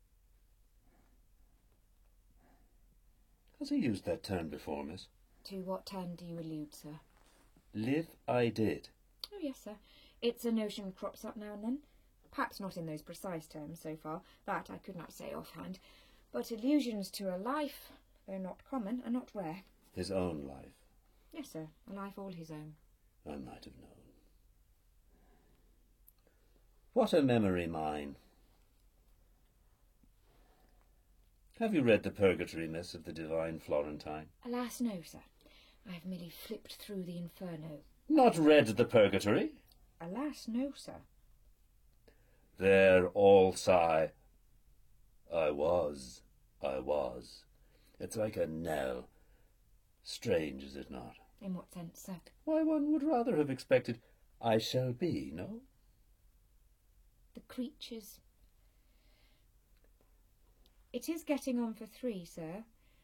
Has he used that term before, miss? To what term do you allude, sir? Live I did. Oh, yes, sir. It's a notion crops up now and then. Perhaps not in those precise terms so far. That I could not say offhand. But allusions to a life, though not common, are not rare. His own life. Yes, sir. A life all his own. I might have known. What a memory mine. Have you read the Purgatory, miss, of the Divine Florentine? Alas, no, sir. I have merely flipped through the Inferno. Not read the Purgatory? Alas, no, sir. There all sigh. I was. It's like a knell. Strange, is it not? In what sense, sir? Why, one would rather have expected, I shall be, no? The creatures... It is getting on for 3, sir.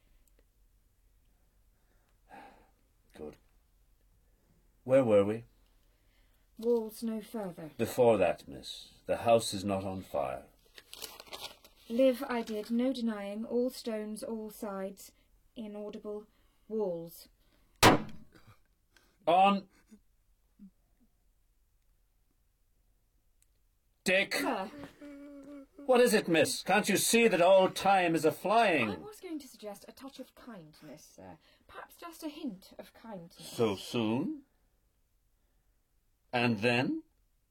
Good. Where were we? Walls no further. Before that, miss. The house is not on fire. Live I did, no denying, all stones, all sides, inaudible, walls. On! Dick! Sir. What is it, miss? Can't you see that all time is a-flying? I was going to suggest a touch of kindness, sir. Perhaps just a hint of kindness. So soon? And then?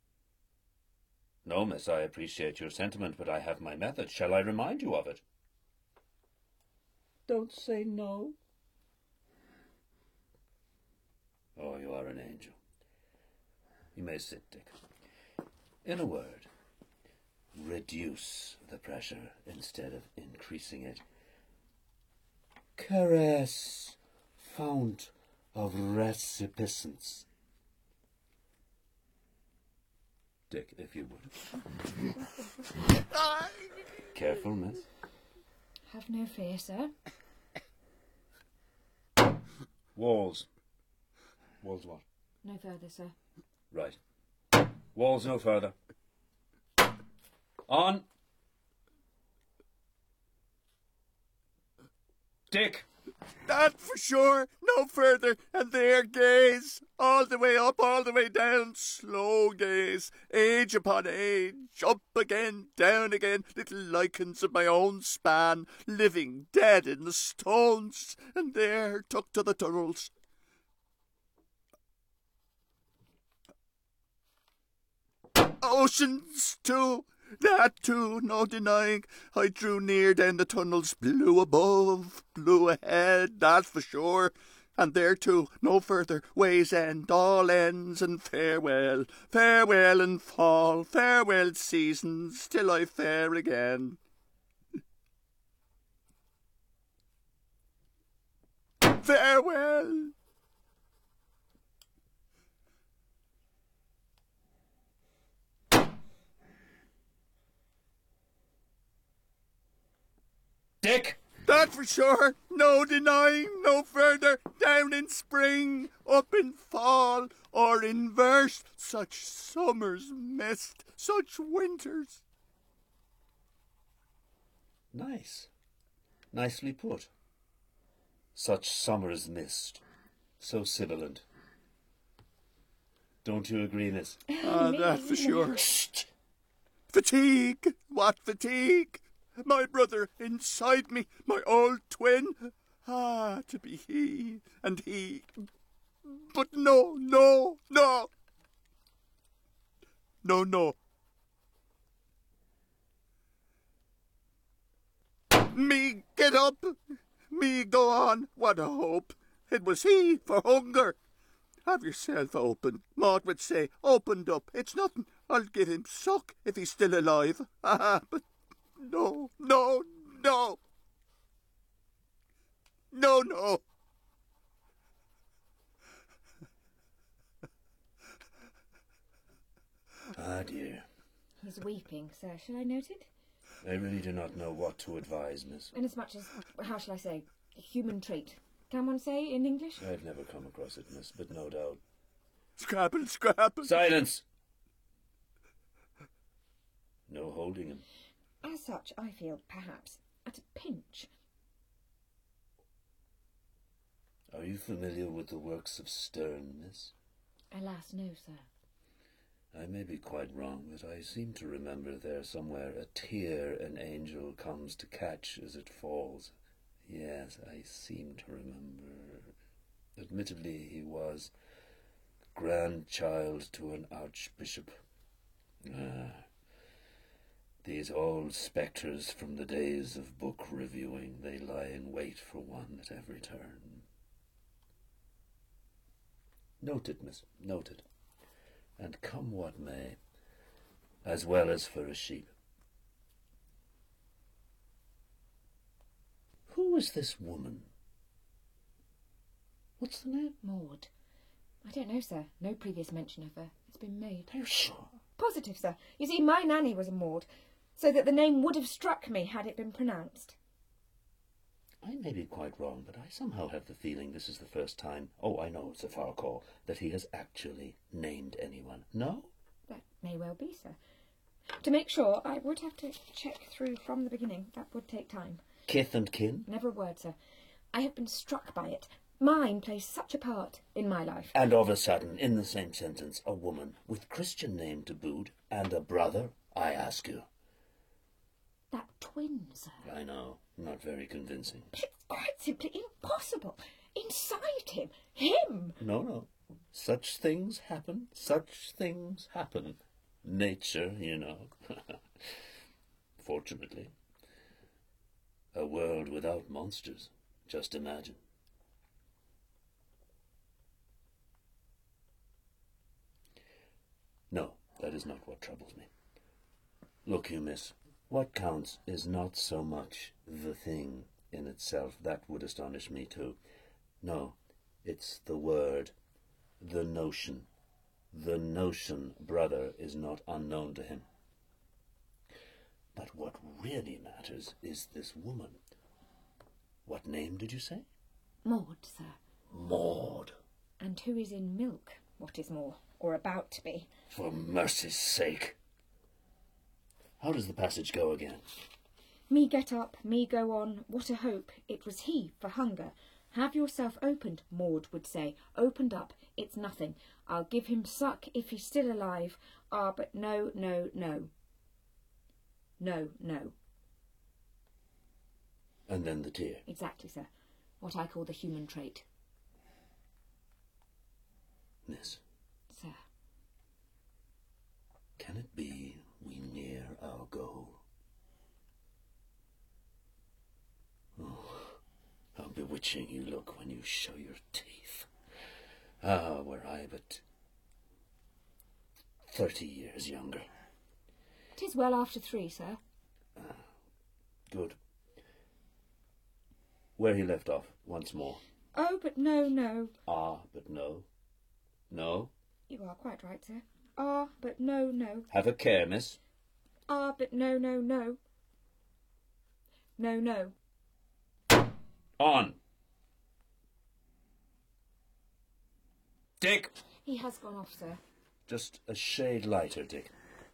No, miss, I appreciate your sentiment, but I have my method. Shall I remind you of it? Don't say no. Oh, you are an angel. You may sit, Dick. In a word, reduce the pressure instead of increasing it. Caress, fount of recipiscence. Dick, if you would. Careful, miss. Have no fear, sir. Walls. Walls what? No further, sir. Right. Walls no further. On. Dick. That for sure, no further, and there gaze, all the way up, all the way down, slow gaze, age upon age, up again, down again, little lichens of my own span, living dead in the stones, and there, tucked to the tunnels. Oceans too, that too, no denying. I drew near, then the tunnels, blue above, blue ahead, that for sure. And there too, no further, ways end, all ends, and farewell, farewell and fall, farewell seasons, till I fare again. Farewell. Dick! That for sure, no denying, no further, down in spring, up in fall, or in verse, such summers missed, such winters. Nice. Nicely put. Such summers missed. So sibilant. Don't you agree, miss? That for sure. Fatigue, what fatigue? My brother inside me, my old twin. Ah, to be he and he. But no, no, no. No, no. Me get up, me go on, what a hope. It was he for hunger. Have yourself open. Maud would say, opened up. It's nothing. I'll give him suck if he's still alive. Ah, but no, no, no. No, no. Ah, dear. He's weeping, sir. Shall I note it? I really do not know what to advise, miss. Inasmuch as, how shall I say, a human trait. Can one say in English? I've never come across it, miss, but no doubt. Scrabble, scrabble. Silence! No holding him. As such, I feel, perhaps, at a pinch. Are you familiar with the works of Sterne, miss? Alas, no, sir. I may be quite wrong, but I seem to remember there somewhere a tear an angel comes to catch as it falls. Yes, I seem to remember. Admittedly, he was grandchild to an archbishop. These old spectres from the days of book reviewing, they lie in wait for one at every turn. Noted, miss, noted. And come what may, as well as for a sheep. Who is this woman? What's the name? Maud. I don't know, sir. No previous mention of her. It's been made. Are you sure? Positive, sir. You see, my nanny was a Maud, so that the name would have struck me had it been pronounced. I may be quite wrong, but I somehow have the feeling this is the first time, I know it's a far call, that he has actually named anyone. No? That may well be, sir. To make sure, I would have to check through from the beginning. That would take time. Kith and kin? Never a word, sir. I have been struck by it. Mine plays such a part in my life. And of a sudden, in the same sentence, a woman with Christian name to boot and a brother, I ask you. That twin, sir. I know. Not very convincing. But it's quite simply impossible. Inside him. Him. No. Such things happen. Such things happen. Nature, you know. Fortunately. A world without monsters. Just imagine. No, that is not what troubles me. Look, you miss. What counts is not so much the thing in itself. That would astonish me too. No, it's the word, the notion. The notion, brother, is not unknown to him. But what really matters is this woman. What name did you say? Maud, sir. Maud. And who is in milk, what is more, or about to be. For mercy's sake. How does the passage go again? Me get up, me go on, what a hope, it was he for hunger. Have yourself opened, Maud would say. Opened up, it's nothing. I'll give him suck if he's still alive. Ah, but no, no, no. No, no. And then the tear. Exactly, sir. What I call the human trait. Miss. Sir. Can it be we near our goal? Oh, how bewitching you look when you show your teeth. Ah, were I but 30 years younger. 'Tis well after 3, sir. Good. Where he left off, once more. Oh, but no, no. Ah, but no. No? You are quite right, sir. Ah, but no, no. Have a care, miss. Ah, but no, no, no. No, no. On! Dick! He has gone off, sir. Just a shade lighter, Dick.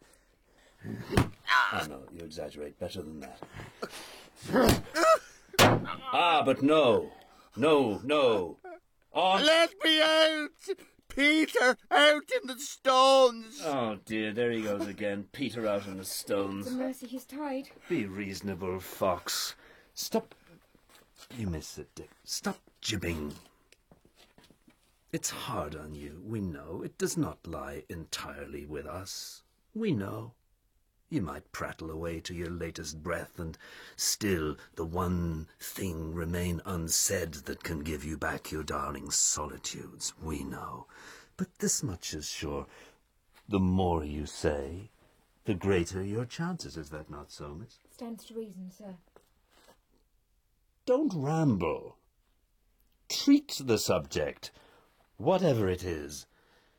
Oh, no, you exaggerate better than that. Ah, but no. No, no. On! Let me out! Peter, out in the stones! Oh, dear, there he goes again. Peter out in the stones. For mercy, he's tied. Be reasonable, Fox. Stop. You miss it, Dick. Stop jibbing. It's hard on you, we know. It does not lie entirely with us. We know. You might prattle away to your latest breath, and still the one thing remain unsaid that can give you back your darling solitudes. We know. But this much is sure. The more you say, the greater your chances. Is that not so, miss? Stands to reason, sir. Don't ramble. Treat the subject, whatever it is.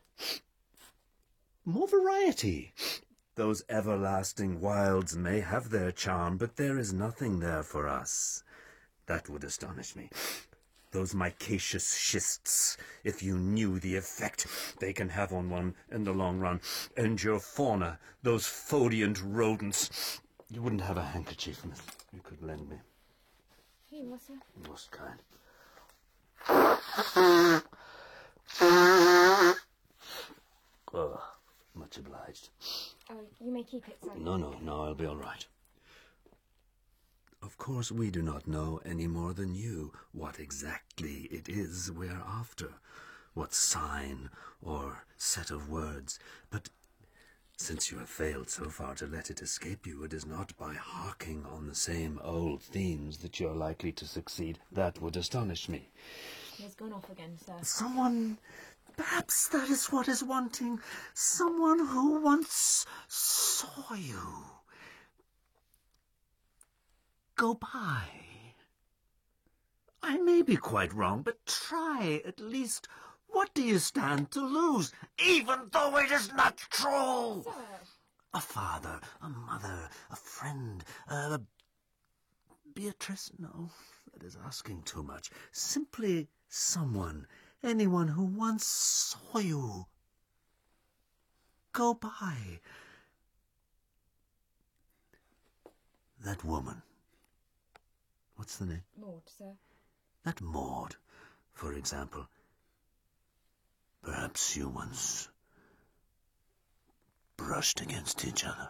More variety. Those everlasting wilds may have their charm, but there is nothing there for us. That would astonish me. Those micaceous schists, if you knew the effect they can have on one in the long run. And your fauna, those foliant rodents. You wouldn't have a handkerchief, miss, you could lend me. Here you are, sir. Most kind. Oh, much obliged. Oh, you may keep it, sir. No, I'll be all right. Of course, we do not know any more than you what exactly it is we're after, what sign or set of words, but since you have failed so far to let it escape you, it is not by harking on the same old themes that you're likely to succeed. That would astonish me. He has gone off again, sir. Someone, perhaps that is what is wanting, someone who once saw you go by. I may be quite wrong, but try at least. What do you stand to lose, even though it is not true? Sir. A father, a mother, a friend, Beatrice? No, that is asking too much. Simply someone, anyone who once saw you go by. That woman. What's the name? Maud, sir. That Maud, for example. Perhaps you once brushed against each other.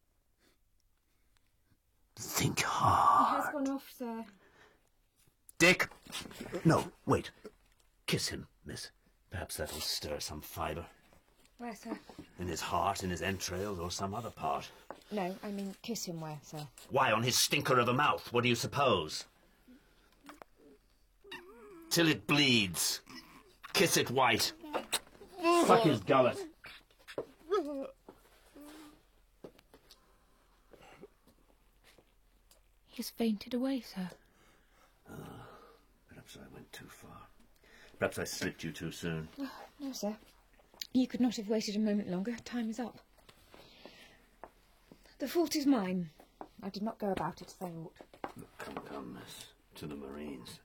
Think hard. He has gone off, sir. Dick! No, wait. Kiss him, miss. Perhaps that'll stir some fibre. Where, sir? In his heart, in his entrails, or some other part. No, I mean kiss him where, sir? Why, on his stinker of a mouth? What do you suppose? Till it bleeds. Kiss it white. Fuck his gullet. He's fainted away, sir. Perhaps I went too far. Perhaps I slipped you too soon. Oh, no, sir. You could not have waited a moment longer. Time is up. The fault is mine. I did not go about it as I ought. Come, miss. to the Marines.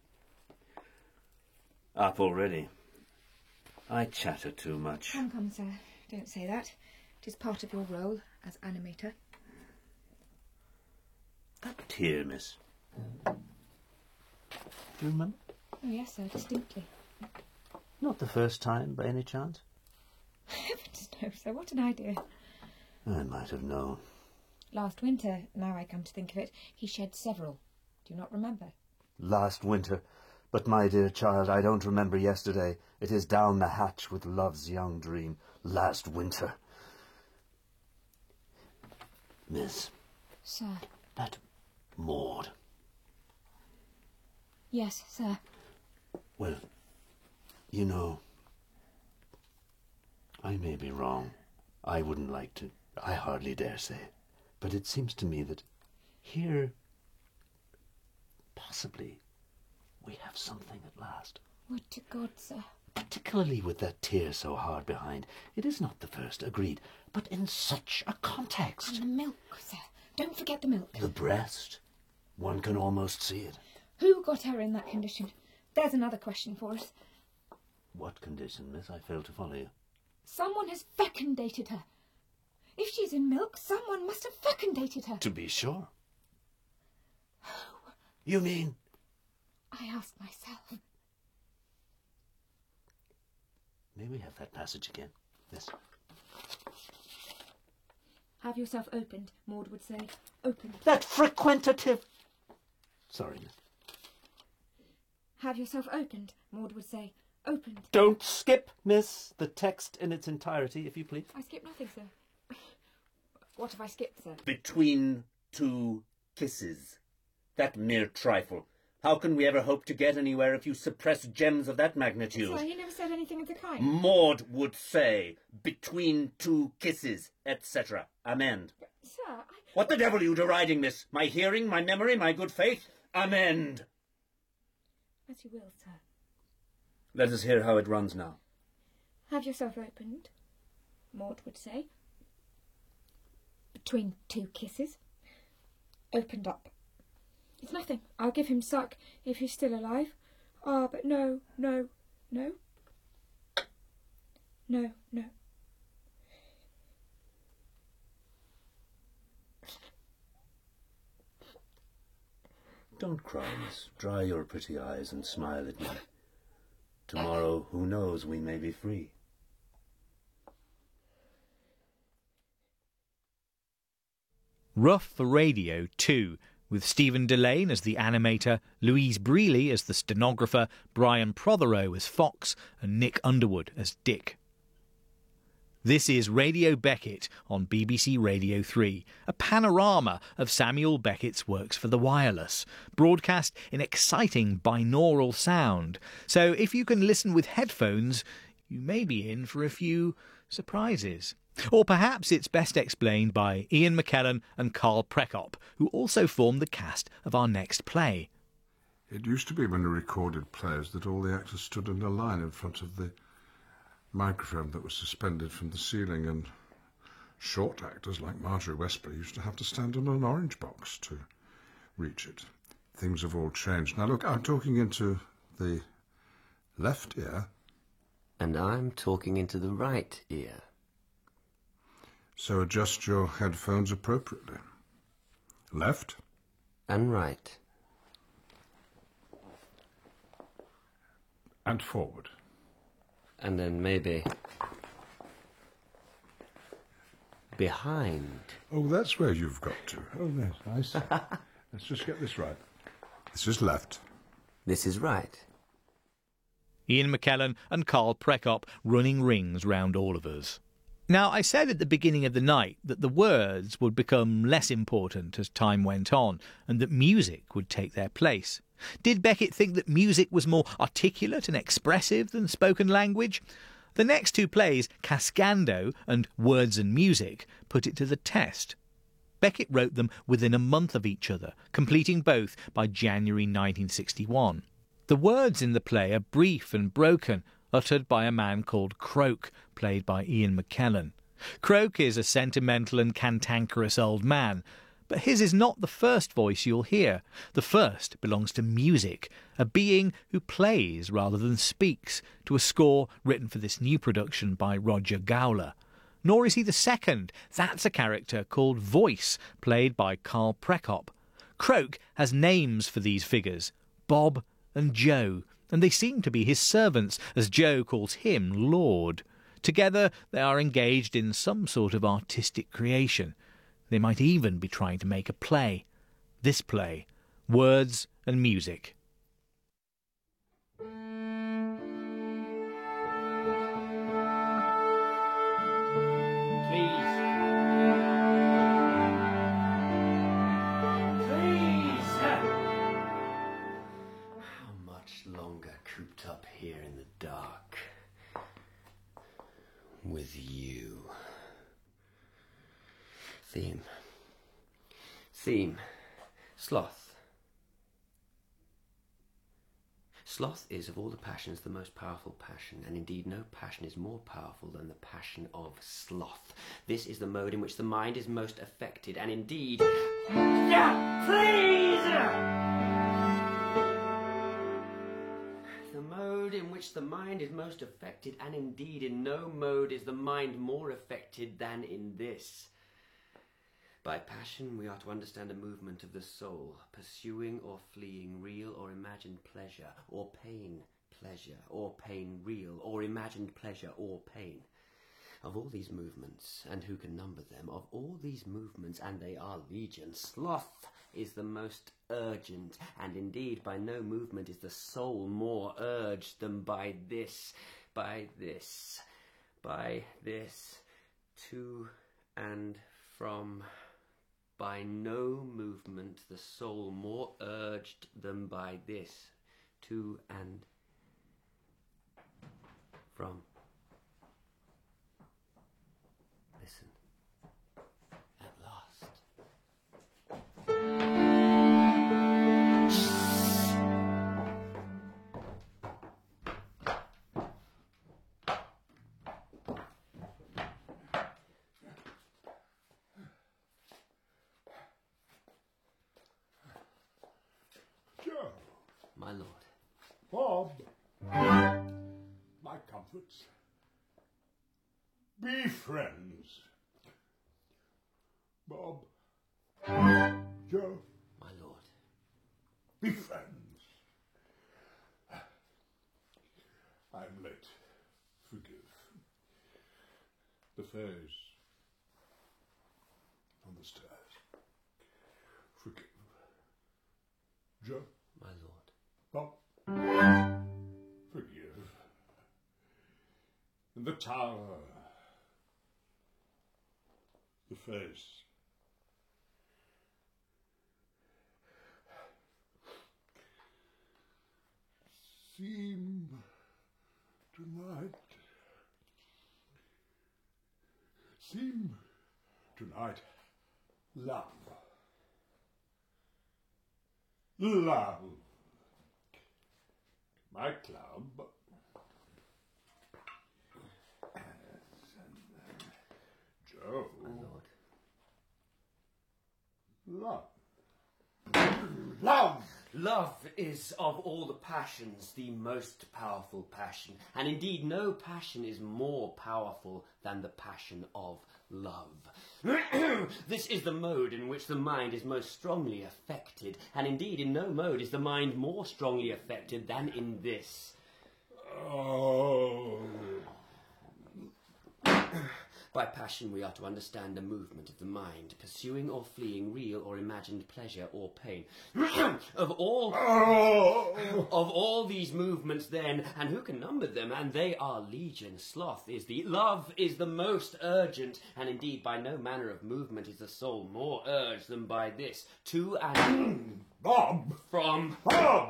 Up already. I chatter too much. Come, sir. Don't say that. It is part of your role as animator. That tear, miss. Do you remember? Oh, yes, sir, distinctly. Not the first time, by any chance? Heavens no, sir. What an idea. I might have known. Last winter, now I come to think of it, he shed several. Do you not remember? Last winter. But, my dear child, I don't remember yesterday. It is down the hatch with love's young dream. Last winter. Miss. Sir. That Maud. Yes, sir. Well, you know, I may be wrong. I wouldn't like to. I hardly dare say it. But it seems to me that here, possibly, we have something at last. Would to God, sir. Particularly with that tear so hard behind. It is not the first, agreed, but in such a context. And the milk, sir. Don't forget the milk. The breast. One can almost see it. Who got her in that condition? There's another question for us. What condition, miss? I fail to follow you. Someone has fecundated her. If she's in milk, someone must have fecundated her. To be sure. You mean? I ask myself. May we have that passage again? Yes. Have yourself opened, Maud would say. Opened. That frequentative. Sorry, miss. Have yourself opened, Maud would say. Opened. Don't skip, miss, the text in its entirety, if you please. I skip nothing, sir. What have I skipped, sir? Between two kisses. That mere trifle. How can we ever hope to get anywhere if you suppress gems of that magnitude? Sir, he never said anything of the kind. Maud would say, between two kisses, etc. Amend. Sir, What the devil are you deriding, miss? My hearing, my memory, my good faith? Amend. As you will, sir. Let us hear how it runs now. Have yourself opened, Maud would say. Between two kisses. Opened up. It's nothing. I'll give him suck if he's still alive. Ah, but no. No. Don't cry, miss. Dry your pretty eyes and smile at me. Tomorrow, who knows, we may be free. Rough for Radio 2, with Stephen Delane as the animator, Louise Brealey as the stenographer, Brian Prothero as Fox, and Nick Underwood as Dick. This is Radio Beckett on BBC Radio 3, a panorama of Samuel Beckett's works for the wireless, broadcast in exciting binaural sound. So if you can listen with headphones, you may be in for a few surprises. Or perhaps it's best explained by Ian McKellen and Carl Prekop, who also formed the cast of our next play. It used to be when we recorded plays that all the actors stood in a line in front of the microphone that was suspended from the ceiling, and short actors like Marjorie Westbury used to have to stand on an orange box to reach it. Things have all changed. Now look, I'm talking into the left ear. And I'm talking into the right ear. So adjust your headphones appropriately. Left. And right. And forward. And then maybe behind. Oh, that's where you've got to. Oh, yes, nice. Let's just get this right. This is left. This is right. Ian McKellen and Carl Prekop running rings round all of us. Now, I said at the beginning of the night that the words would become less important as time went on, and that music would take their place. Did Beckett think that music was more articulate and expressive than spoken language? The next two plays, Cascando and Words and Music, put it to the test. Beckett wrote them within a month of each other, completing both by January 1961. The words in the play are brief and broken, uttered by a man called Croak, played by Ian McKellen. Croak is a sentimental and cantankerous old man, But his is not the first voice you'll hear. The first belongs to music, a being who plays rather than speaks, to a score written for this new production by Roger Gowler. Nor is he the second. That's a character called Voice, played by Carl Prekop. Croak has names for these figures, Bob and Joe, and they seem to be his servants, as Joe calls him Lord. Together they are engaged in some sort of artistic creation. They might even be trying to make a play. This play, Words and Music. Cooped up here in the dark with you. Theme. Sloth. Sloth is, of all the passions, the most powerful passion, and indeed no passion is more powerful than the passion of sloth. This is the mode in which the mind is most affected, and indeed... Yeah, please! The mode in which the mind is most affected, and indeed in no mode is the mind more affected than in this. By passion we are to understand a movement of the soul, pursuing or fleeing real or imagined pleasure, or pain, pleasure, or pain real, or imagined pleasure, or pain. Of all these movements, and who can number them, of all these movements, and they are legion, sloth is the most urgent, and indeed by no movement is the soul more urged than by this, to and from. By no movement the soul more urged than by this, to and from. Listen. At last. Joe. My lord. Bob. My comforts. Be friends. Bob. Joe. My lord. Be friends. I'm late. Forgive. The fays on the stairs. Forgive. Joe. My lord. Bob. Forgive. In the tower. The face. Seem tonight. Seem tonight. Love. Love. My club. Joe. My lord. Love. Love! Love is, of all the passions, the most powerful passion, and indeed no passion is more powerful than the passion of love. This is the mode in which the mind is most strongly affected, and indeed in no mode is the mind more strongly affected than in this. Oh. By passion we are to understand the movement of the mind, pursuing or fleeing real or imagined pleasure or pain. Of all these movements then, and who can number them, and they are legion, sloth is the, love is the most urgent, and indeed by no manner of movement is the soul more urged than by this, to and Bob! From Bob!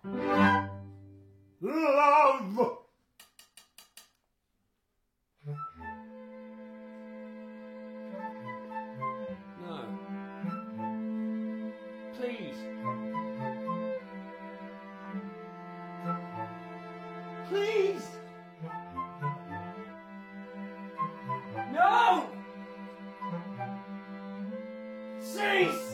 Love! Please. Please. No. Cease.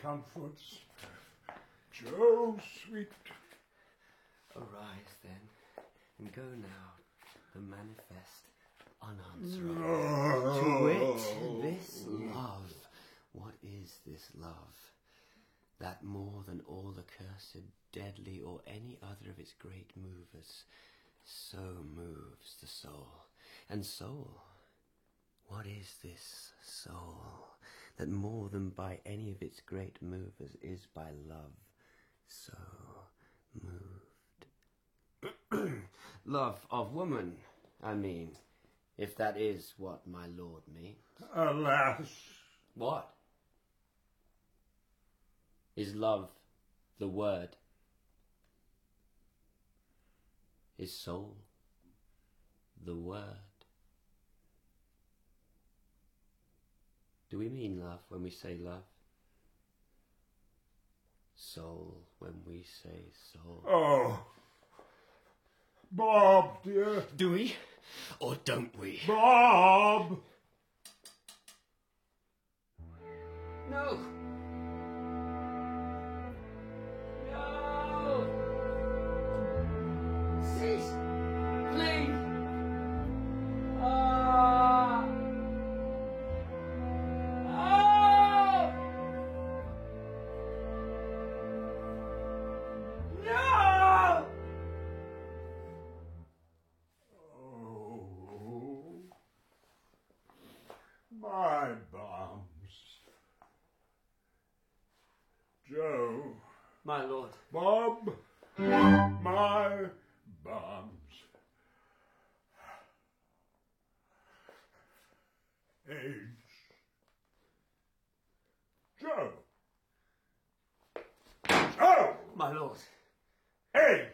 comforts. Joe, sweet. Arise then, and go now, the manifest unanswerable. To wit, this love. What is this love? That more than all accursed, deadly, or any other of its great movers, so moves the soul. And soul, what is this soul? That more than by any of its great movers is by love so moved. Love of woman, I mean, if that is what my lord means. Alas! What? Is love the word? Is soul the word? Do we mean love when we say love? Soul when we say soul? Oh, Bob, dear. Do we? Or don't we? Bob! No! No! Cease! Please! Ah! Oh! No! Oh, my bums. Joe. My lord. Bob. My bums. Age. Joe. Joe! My lord. Age.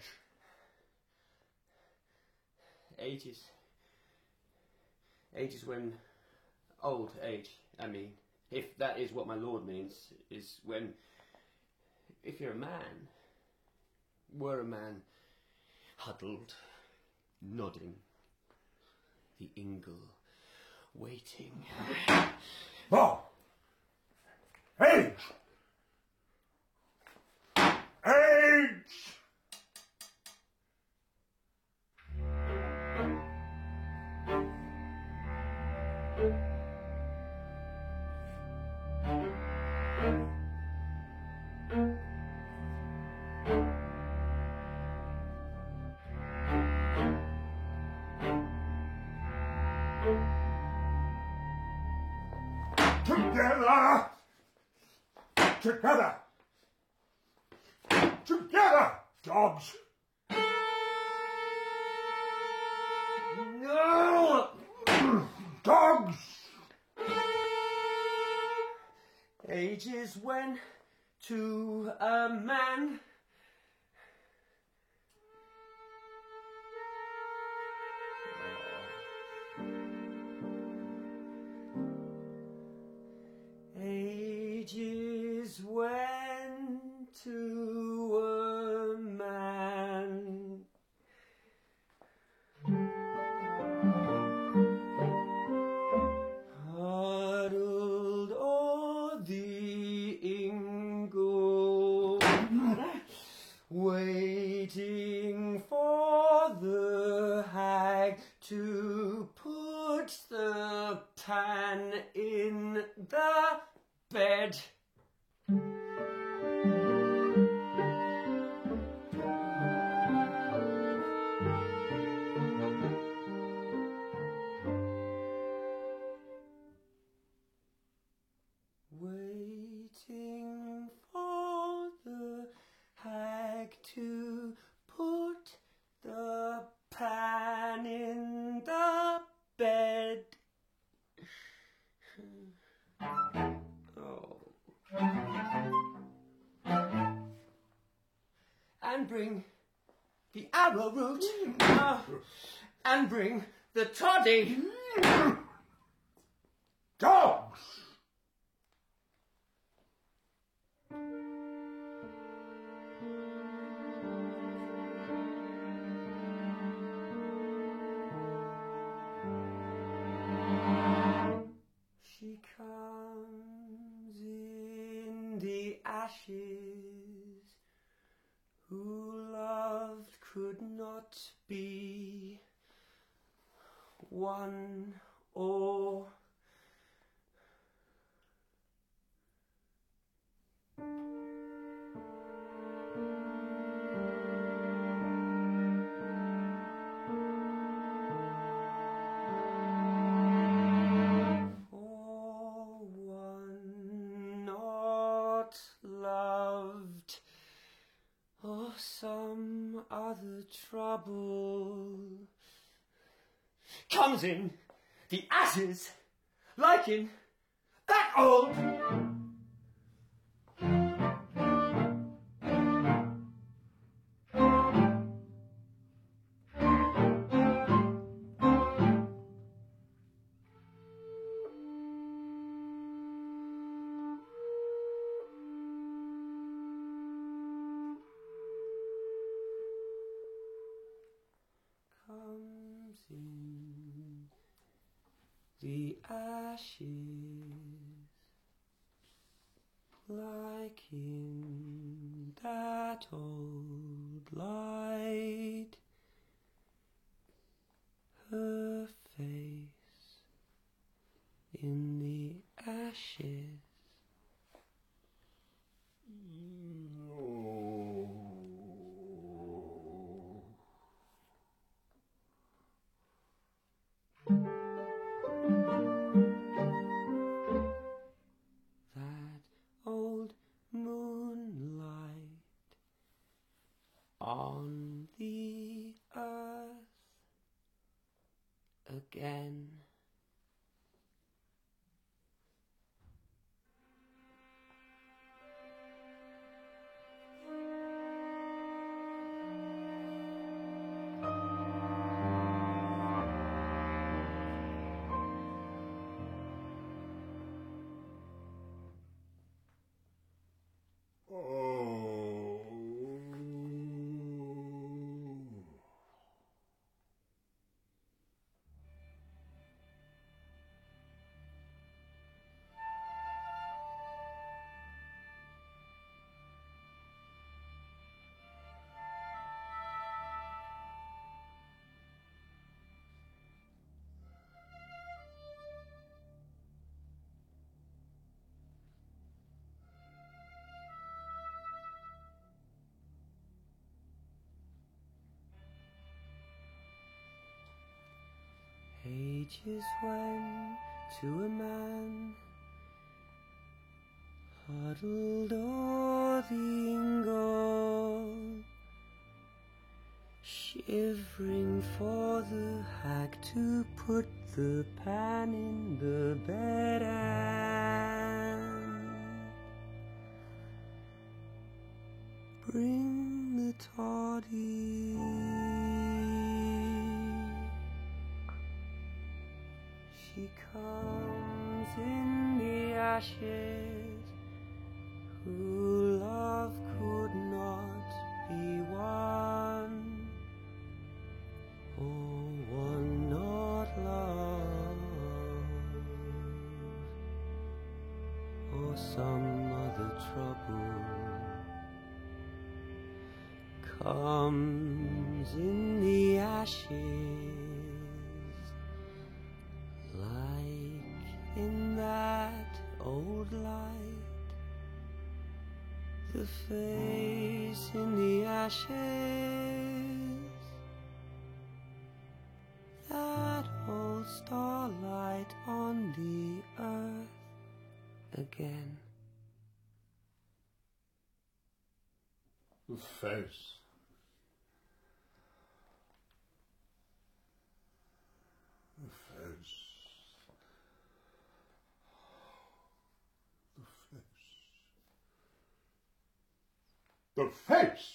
Age is when... Old age, I mean. If that is what my lord means, is when... If you're a man... Were a man... Huddled... Nodding... The ingle... Waiting... Oh! Age! Age! Together! Together! Together, dogs! No! Dogs! Age is when to a man... Age is when to a man... Huddled o'er the ingle, waiting for the hag to put the pan in the bed. Waiting for the hag to put the pan in the bed. Oh. And bring the arrowroot. And bring the toddy. Dogs! She comes in the ashes, who loved could not be one or loved, or some other trouble comes in the ashes, like in that old. Comes in the ashes, like in that old light, her face in the ashes. That old moonlight on the earth again. Ages when to a man huddled o'er the ingle, shivering for the hag to put the pan in the bed and bring the toddy. She comes in the ashes, who love could not be one, or one not love, or some other trouble comes in the ashes. Like in that old light, the face in the ashes, that old starlight on the earth again. The face. The face. The face!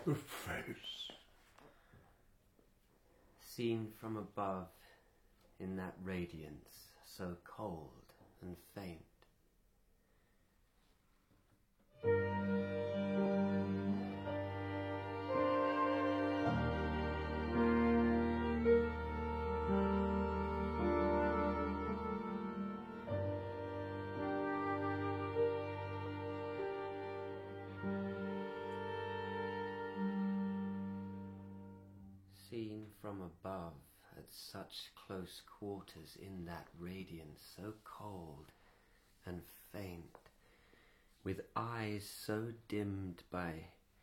The face. Seen from above, in that radiance, so cold and faint. Seen from above, at such close quarters, in that radiance so cold and faint, with eyes so dimmed by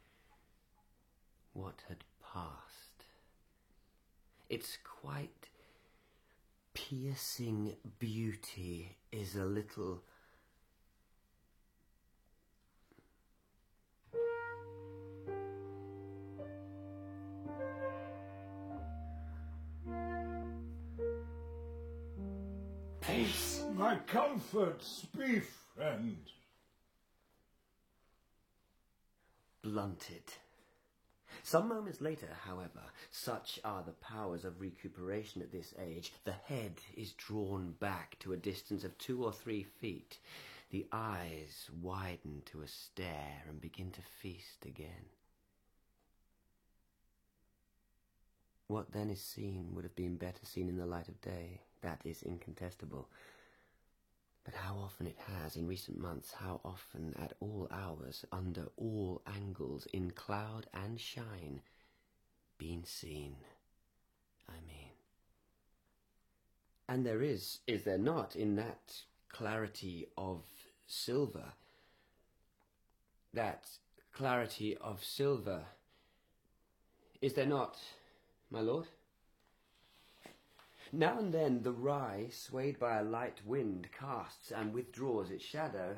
what had passed. Its quite piercing beauty is a little Peace, my comfort, be friend. blunted. Some moments later, however, such are the powers of recuperation at this age, the head is drawn back to a distance of 2 or 3 feet. The eyes widen to a stare and begin to feast again. What then is seen would have been better seen in the light of day. That is incontestable. But how often it has, in recent months, how often, at all hours, under all angles, in cloud and shine, been seen, I mean. And there is there not, in that clarity of silver, is there not, my lord? Now and then the rye, swayed by a light wind, casts and withdraws its shadow,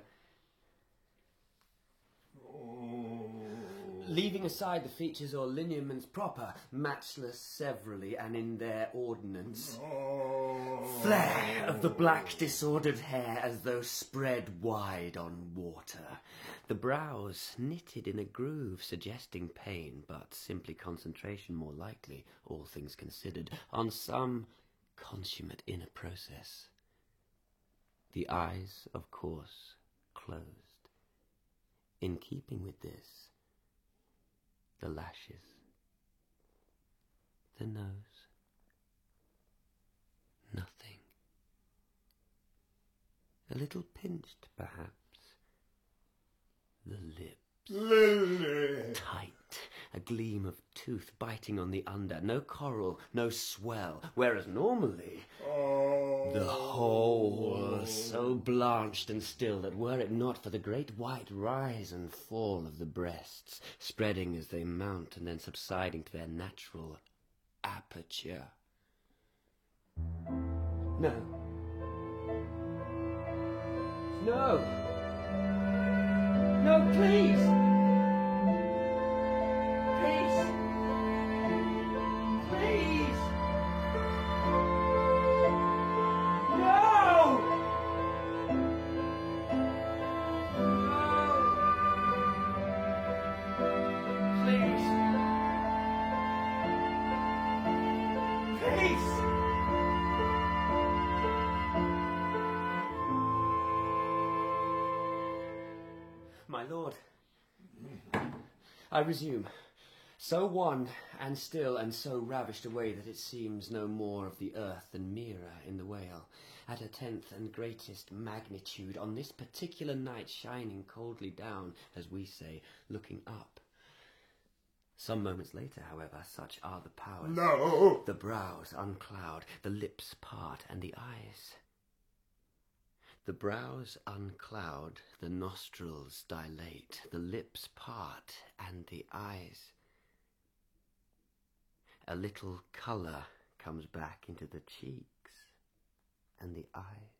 leaving aside the features or lineaments proper, matchless severally and in their ordinance. Flare of the black disordered hair as though spread wide on water. The brows knitted in a groove suggesting pain, but simply concentration more likely, all things considered, on some consummate inner process. The eyes, of course, closed. In keeping with this, the lashes, the nose, nothing. A little pinched, perhaps. The lips. Lily! Tight. A gleam of tooth biting on the under. No coral, no swell. Whereas normally, the whole so blanched and still that were it not for the great white rise and fall of the breasts, spreading as they mount and then subsiding to their natural aperture. No. No! No, please! Please! Please! No! No! Please! Please! My lord, I resume. So wan and still and so ravished away that it seems no more of the earth than Mira in the whale, at her 10th and greatest magnitude, on this particular night shining coldly down, as we say, looking up. Some moments later, however, such are the powers. No! The brows uncloud, the lips part, and the eyes. The brows uncloud, the nostrils dilate, the lips part, and the eyes. A little colour comes back into the cheeks, and the eyes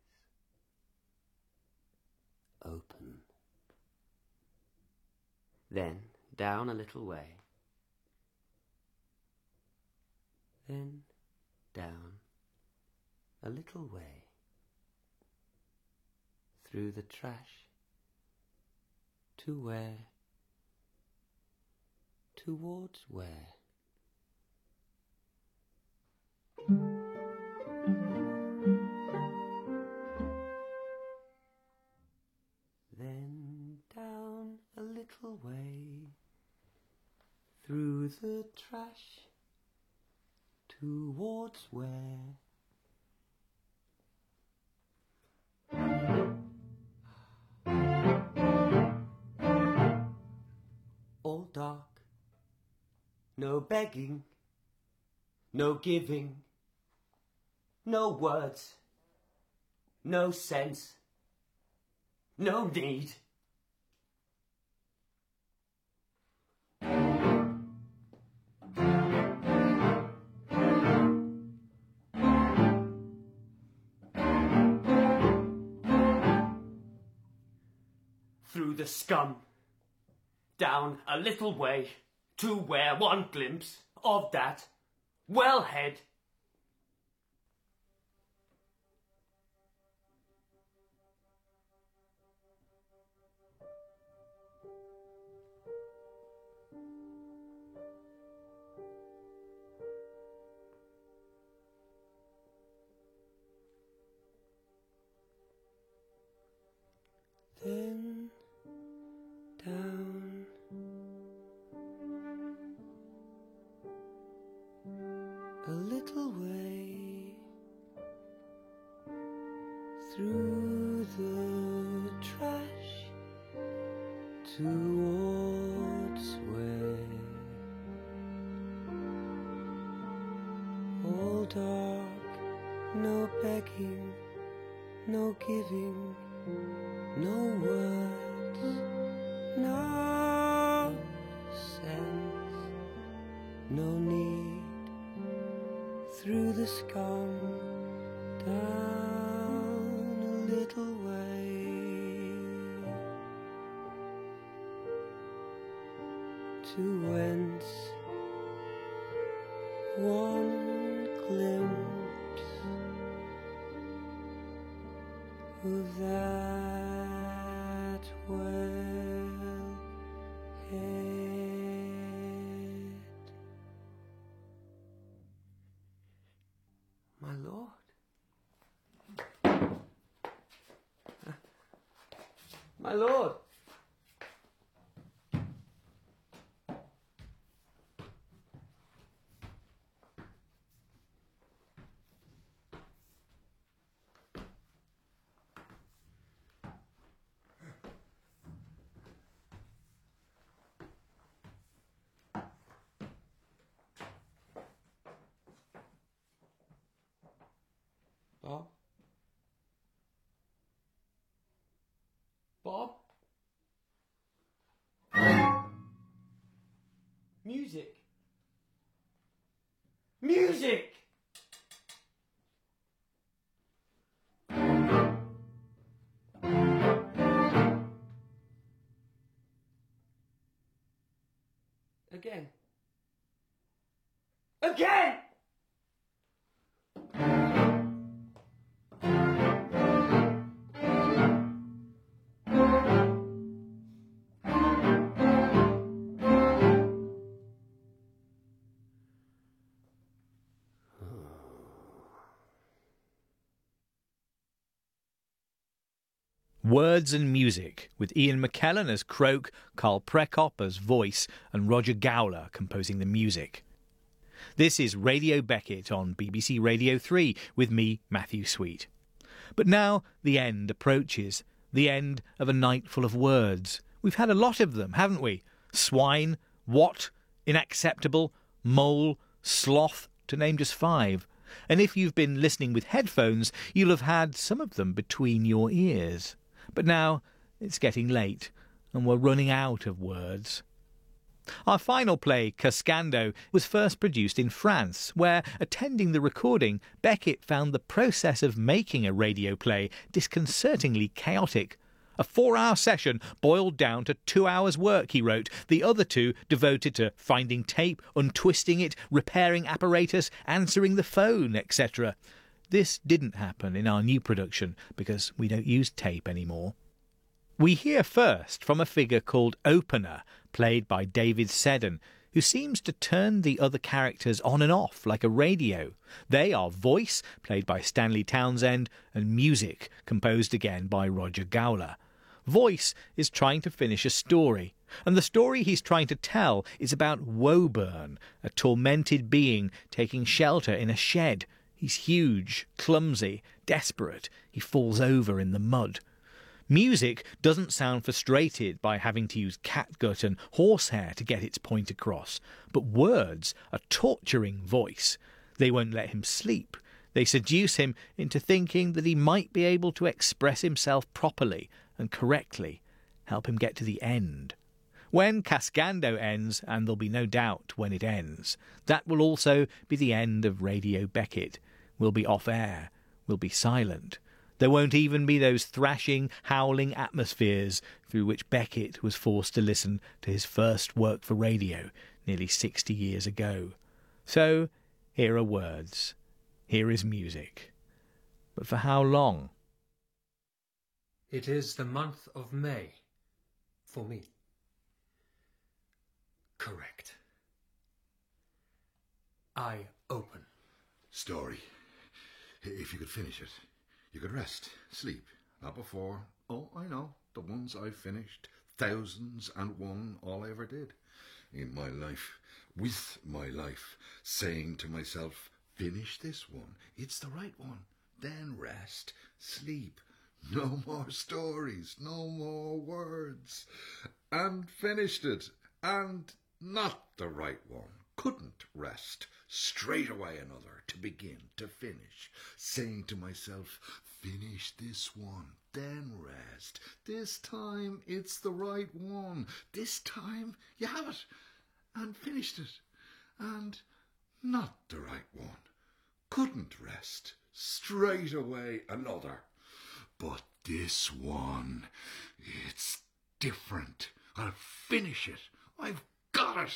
open. Then down a little way. Then down a little way. Through the trash, to where Towards where? Then down a little way, through the trash, towards where? All dark, no begging, no giving, no words, no sense, no need. Through the scum, down a little way, to where one glimpse of that wellhead. Then down a little way, through the trash, towards where? All dark, no begging, no giving, no words, no sense, no need. Through the scum, down a little way, to whence one glimpse of that well head. My lord. My lord. Bob? Bob? Music! Music! Again. Again! Words and Music, with Ian McKellen as Croak, Carl Prekop as voice, and Roger Gowler composing the music. This is Radio Beckett on BBC Radio 3 with me, Matthew Sweet. But now the end approaches, the end of a night full of words. We've had a lot of them, haven't we? Swine, what, unacceptable, mole, sloth, to name just 5. And if you've been listening with headphones, you'll have had some of them between your ears. But now it's getting late, and we're running out of words. Our final play, Cascando, was first produced in France, where, attending the recording, Beckett found the process of making a radio play disconcertingly chaotic. A 4-hour session boiled down to 2 hours' work, he wrote, the other 2 devoted to finding tape, untwisting it, repairing apparatus, answering the phone, etc. This didn't happen in our new production, because we don't use tape anymore. We hear first from a figure called Opener, played by David Seddon. who seems to turn the other characters on and off like a radio. They are voice, played by Stanley Townsend, and music, composed again by Roger Gowler. Voice is trying to finish a story, and the story he's trying to tell is about Woburn, a tormented being taking shelter in a shed. He's huge, clumsy, desperate. He falls over in the mud. Music doesn't sound frustrated by having to use catgut and horsehair to get its point across, but words are torturing Voice. They won't let him sleep. They seduce him into thinking that he might be able to express himself properly and correctly, help him get to the end. When Cascando ends, and there'll be no doubt when it ends, that will also be the end of Radio Beckett. We'll be off air. We'll be silent. There won't even be those thrashing, howling atmospheres through which Beckett was forced to listen to his first work for radio nearly 60 years ago. So, here are words. Here is music. But for how long? It is the month of May. For me. Correct. I open. Story. If you could finish it, you could rest, sleep. Not before. Oh, I know. The ones I've finished. Thousands and one, all I ever did. In my life. With my life. Saying to myself, finish this one. It's the right one. Then rest. Sleep. No more stories. No more words. And finished it. And not the right one. Couldn't rest. Straight away another, to begin, to finish, saying to myself, finish this one, then rest. This time it's the right one. This time you have it, and finished it, and not the right one. Couldn't rest. Straight away another. But this one, it's different. I'll finish it. I've got it.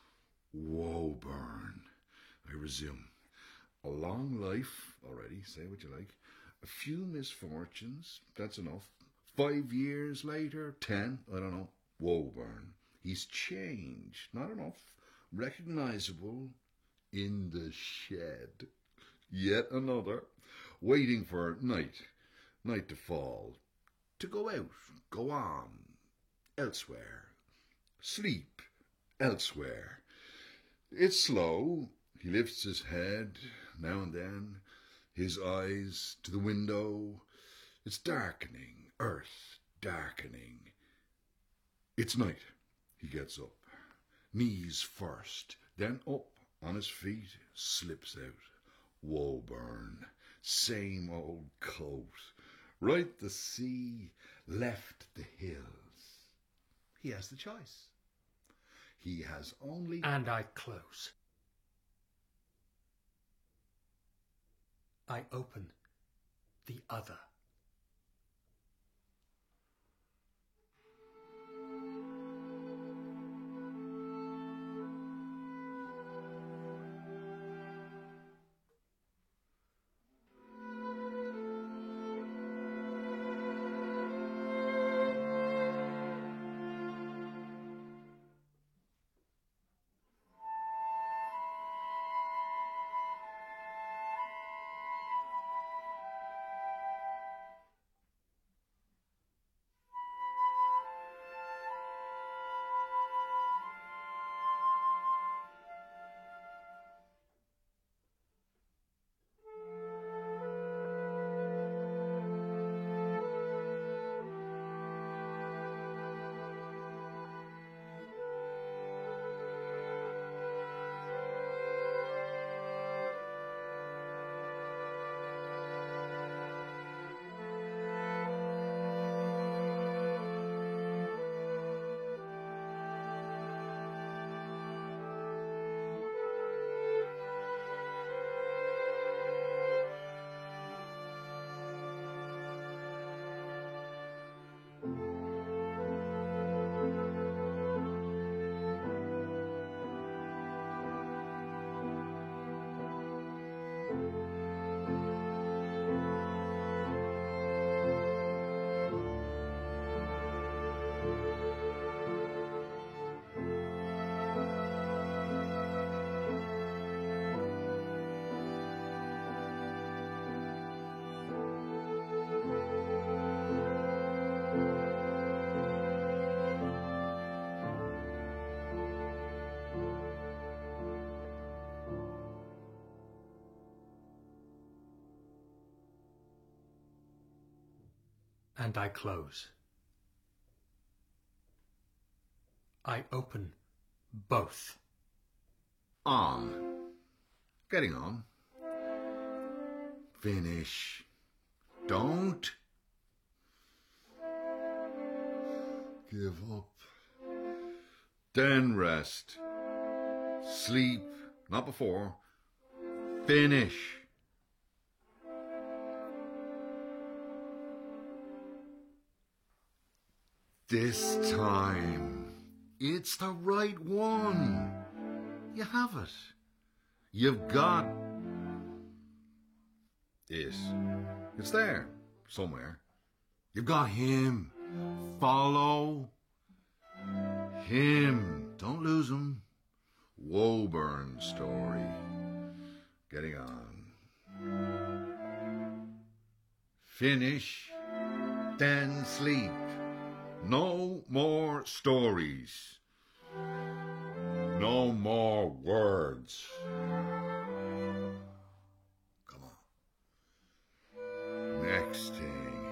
Woburn. I resume. A long life already, say what you like. A few misfortunes, that's enough. 5 years later, 10, I don't know. Woburn. He's changed, not enough. Recognisable in the shed. Yet another. Waiting for night to fall. To go out, go on. Elsewhere. Sleep. Elsewhere. It's slow. He lifts his head now and then, his eyes to the window. It's darkening, earth darkening. It's night. He gets up, knees first, then up on his feet, slips out. Woburn, same old coat. Right the sea, left the hills. He has the choice. He has only... And I close. I open the other. and I close. I open both. On. Getting on. Finish. Don't. Give up. Then rest. Sleep. Not before. Finish. This time, it's the right one. You have it. You've got it. It's there, somewhere. You've got him. Follow him. Don't lose him. Woburn story. Getting on. Finish, then sleep. No more stories. No more words. Come on. Next thing.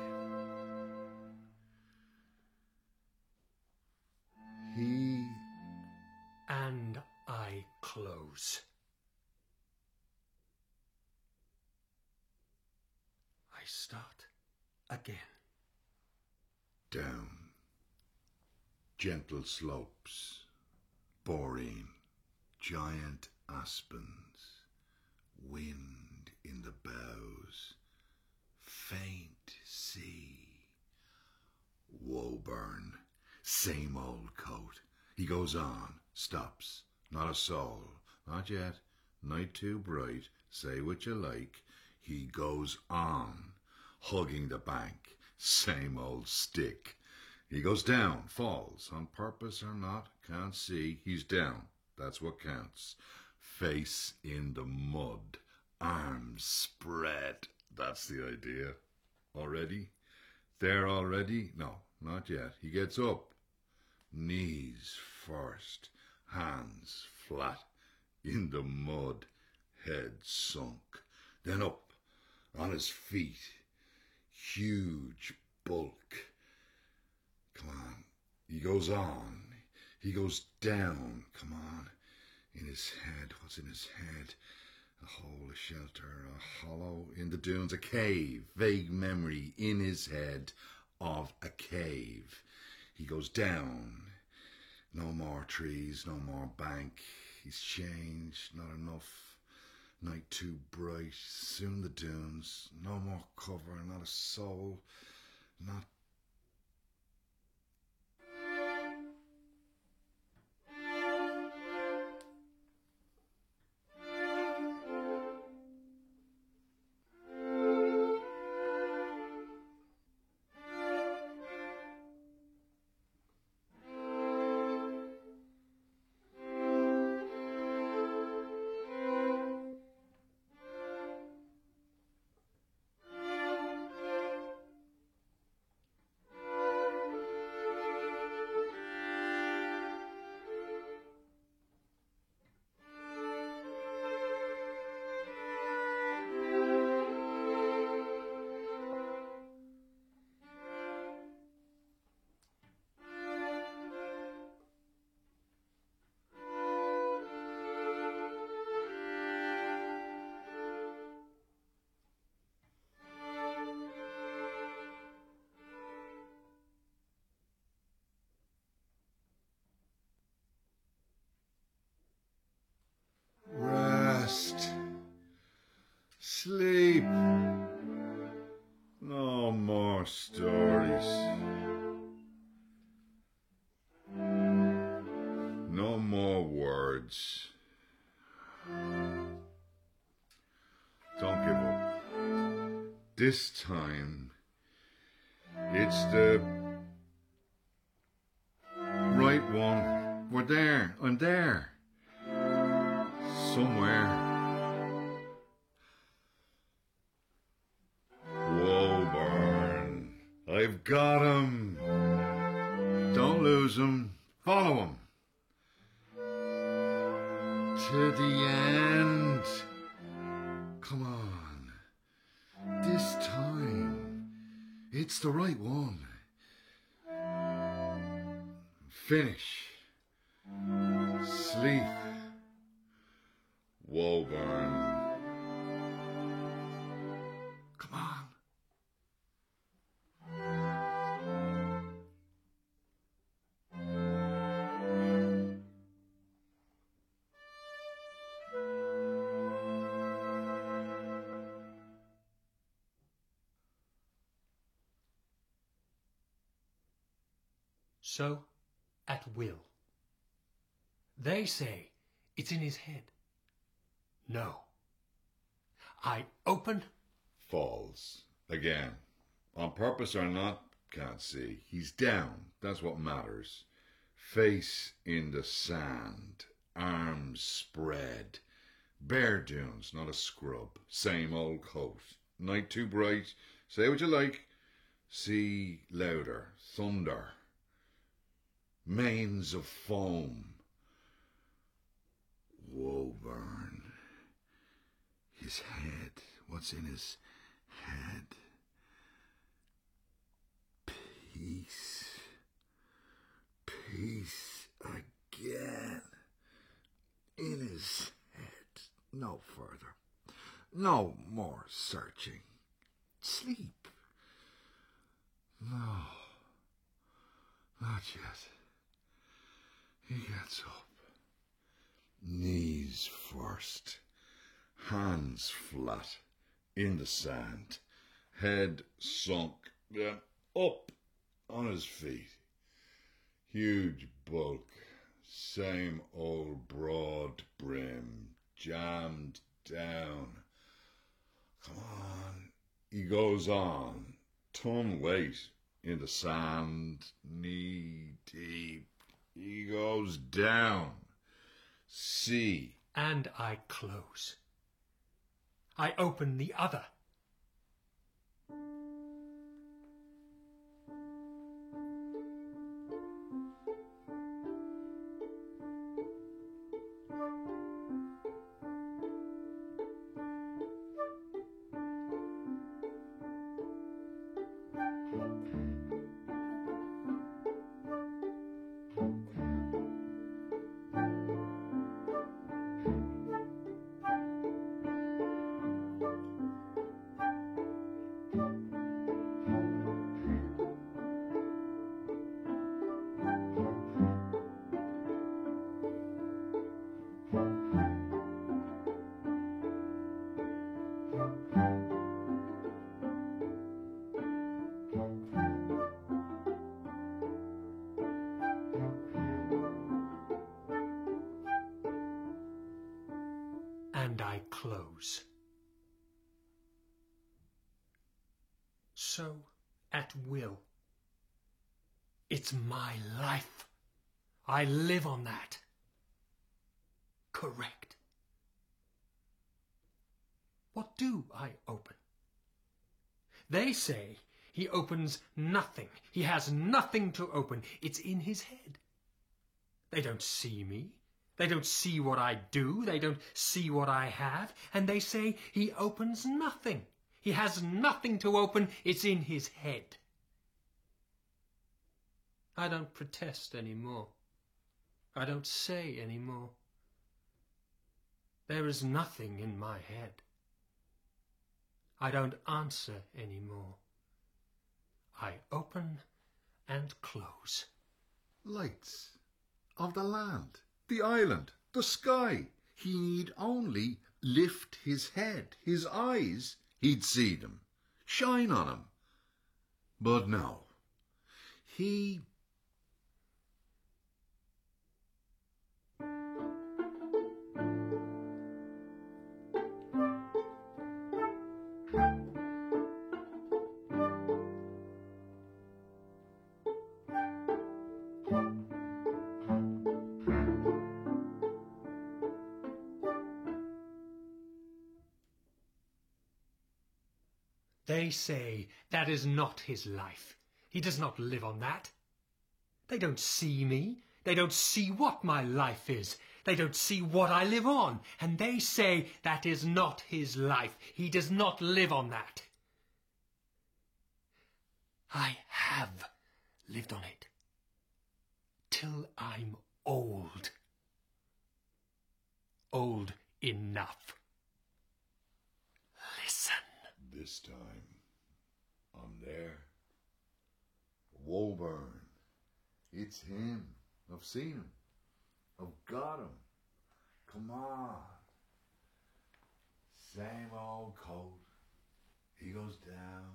He and I close. I start again. Down. Gentle slopes. Boring. Giant aspens. Wind in the boughs. Faint sea. Woburn. Same old coat. He goes on. Stops. Not a soul. Not yet. Night too bright. Say what you like. He goes on. Hugging the bank. Same old stick. He goes down. Falls. On purpose or not. Can't see. He's down. That's what counts. Face in the mud. Arms spread. That's the idea. Already? There already? No, not yet. He gets up. Knees first. Hands flat. In the mud. Head sunk. Then up. On his feet. Huge bulk. Come on. He goes on. He goes down. Come on. In his head. What's in his head? A hole, a shelter, a hollow in the dunes, a cave. Vague memory in his head of a cave. He goes down. No more trees, no more bank. He's changed, not enough. Night too bright, soon the dunes. No more cover, not a soul, not... Sleep. No more stories. No more words. Don't give up. This time, it's the right one. We're there. I'm there. Somewhere. Woburn. I've got him. Don't lose him. Follow him. To the end. Come on. This time, It's the right one. Finish. Sleep. Woburn. Come on. So, at will. They say it's in his head. No. I open. Falls. Again. On purpose or not, can't see. He's down. That's what matters. Face in the sand. Arms spread. Bare dunes, not a scrub. Same old coat. Night too bright. Say what you like. Sea louder. Thunder. Mains of foam. Woburn. His head. What's in his head? Peace. Peace again. In his head. No further. No more searching. Sleep. No. Not yet. He gets up. Knees first. Hands flat. In the sand. Head sunk. Then up on his feet. Huge bulk. Same old broad brim. Jammed down. Come on. He goes on. Ton weight. In the sand. Knee deep. He goes down. See. And I close. I open the other. And I close. So, at will. It's my life. I live on that. Correct. What do I open? They say he opens nothing. He has nothing to open. It's in his head. They don't see me. They don't see what I do. They don't see what I have. And they say he opens nothing. He has nothing to open. It's in his head. I don't protest anymore. I don't say anymore. There is nothing in my head. I don't answer anymore. I open and close. Lights of the land, the island, the sky. He need only lift his head, his eyes, he'd see them, shine on him. But no, he... They say that is not his life. He does not live on that. They don't see me. They don't see what my life is. They don't see what I live on. And they say that is not his life. He does not live on that. I have lived on it. Till I'm old. Old enough. Listen. This time, I'm there. Woburn. It's him. I've seen him. I've got him. Come on. Same old coat. He goes down,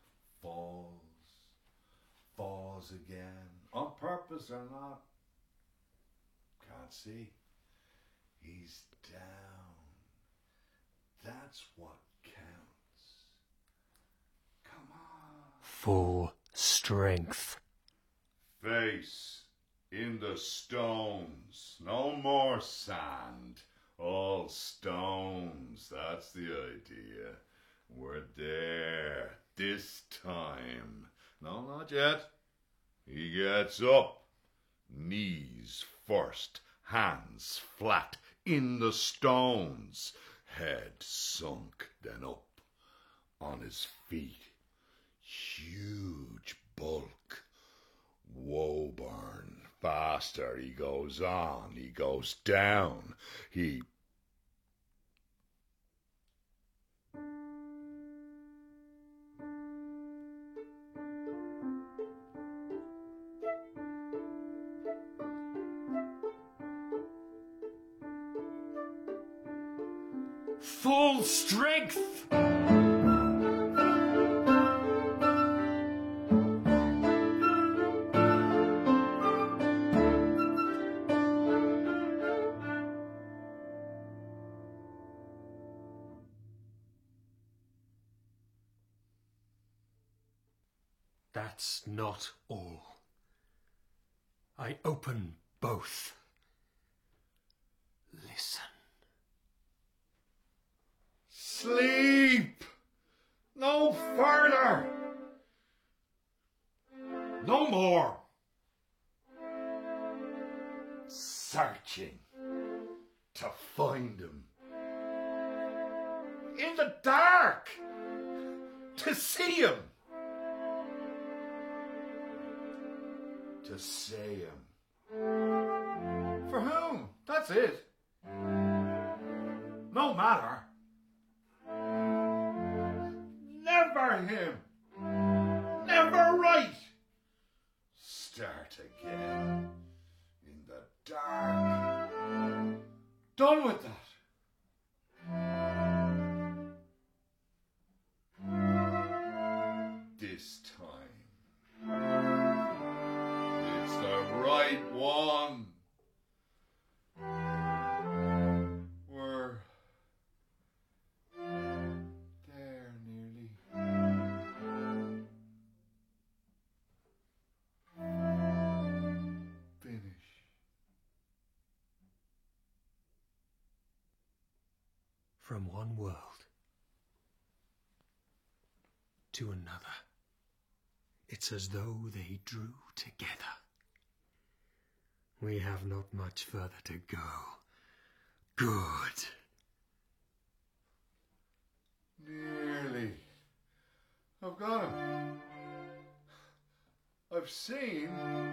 falls again. On purpose or not. Can't see. He's down. That's what counts. Come on. Full strength. Face in the stones. No more sand. All stones. That's the idea. We're there. This time. No, not yet. He gets up. Knees first. Hands flat. In the stones. Head sunk. Then up. On his feet. Huge bulk. Woburn. Faster he goes on. He goes down. He... Full strength! That's not all. I open both. Listen. Sleep! No further! No more! Searching to find him. In the dark! To see him! To say him. For whom? That's it. No matter. Never him. Never right. Start again. In the dark. Done with that. This time. It's the right one. We're there nearly. Finish. From one world to another. It's as though they drew together. We have not much further to go. Good. Nearly. I've got him. I've seen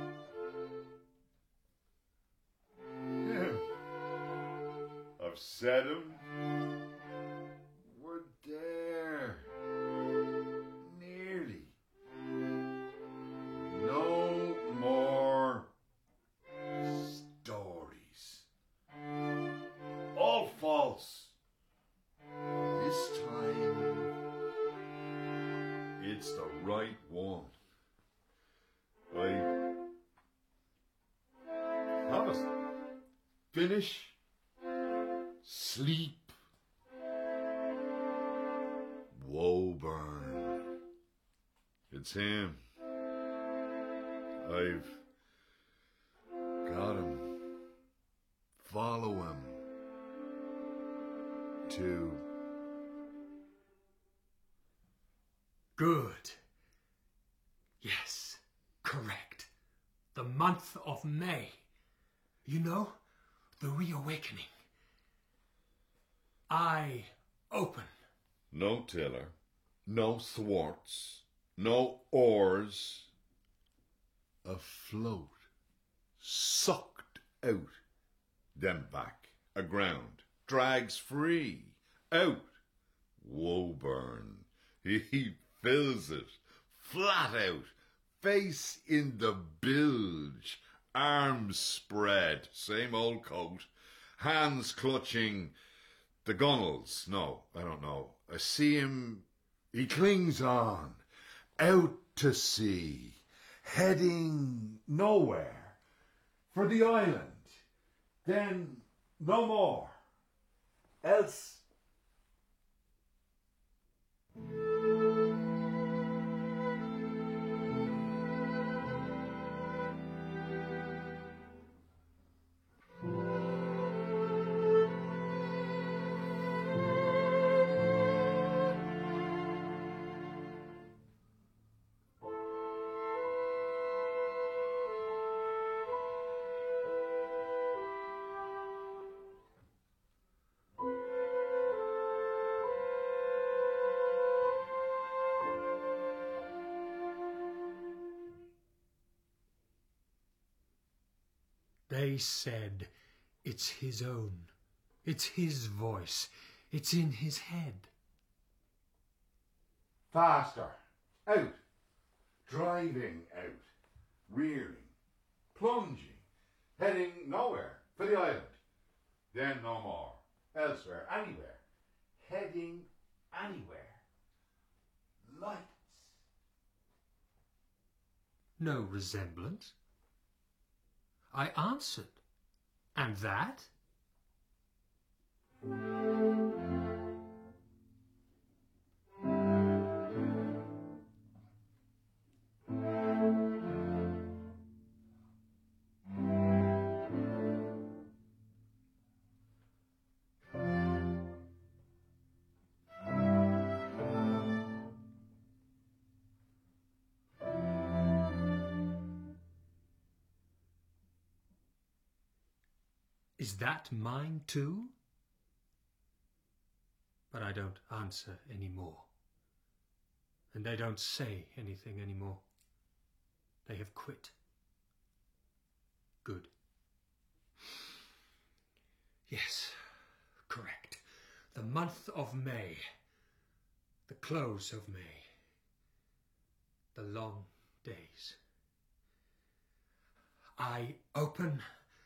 him. I've said him. We're there. Nearly. No more stories. All false. This time, it's the right one. Honest. Finish. Sleep. Woburn. It's him. I've got him. Follow him. To... Good. Yes, correct. The month of May. You know, the reawakening. I open. No tiller, no thwarts, no oars, afloat, sucked out, then back, aground, drags free, out. Woburn, he fills it, flat out, face in the bilge, arms spread, same old coat, hands clutching the gunnels. No, I don't know. I see him, he clings on, out to sea, heading nowhere, for the island, then no more, else. They said it's his own. It's his voice. It's in his head. Faster, out, driving out, rearing, plunging, heading nowhere, for the island, then no more, elsewhere, anywhere, heading anywhere. Lights. No resemblance. I answered. And that? Is that mine too? But I don't answer anymore. And they don't say anything anymore. They have quit. Good. Yes, correct. The month of May. The close of May. The long days. I open.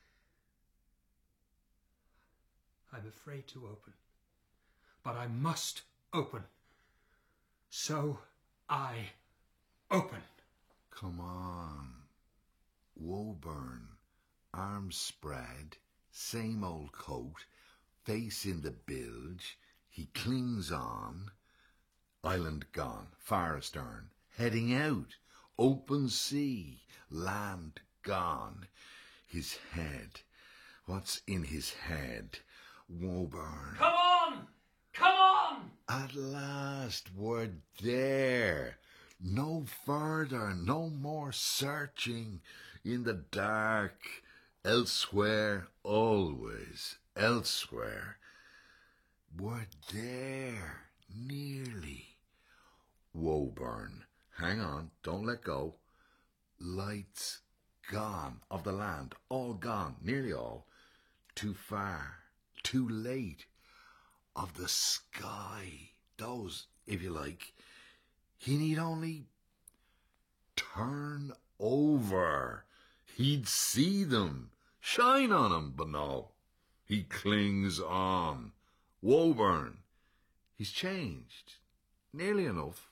I'm afraid to open, but I must open. So I open. Come on. Woburn, arms spread, same old coat, face in the bilge, he clings on. Island gone, far astern, heading out, open sea, land gone. His head, what's in his head? Woburn. Come on! Come on! At last we're there. No further, no more searching in the dark. Elsewhere, always, elsewhere. We're there, nearly. Woburn. Hang on, don't let go. Lights gone of the land, all gone, nearly all. Too far. Too late, of the sky, those, if you like, he need only turn over, he'd see them, shine on him, but no, he clings on. Woburn, he's changed, nearly enough.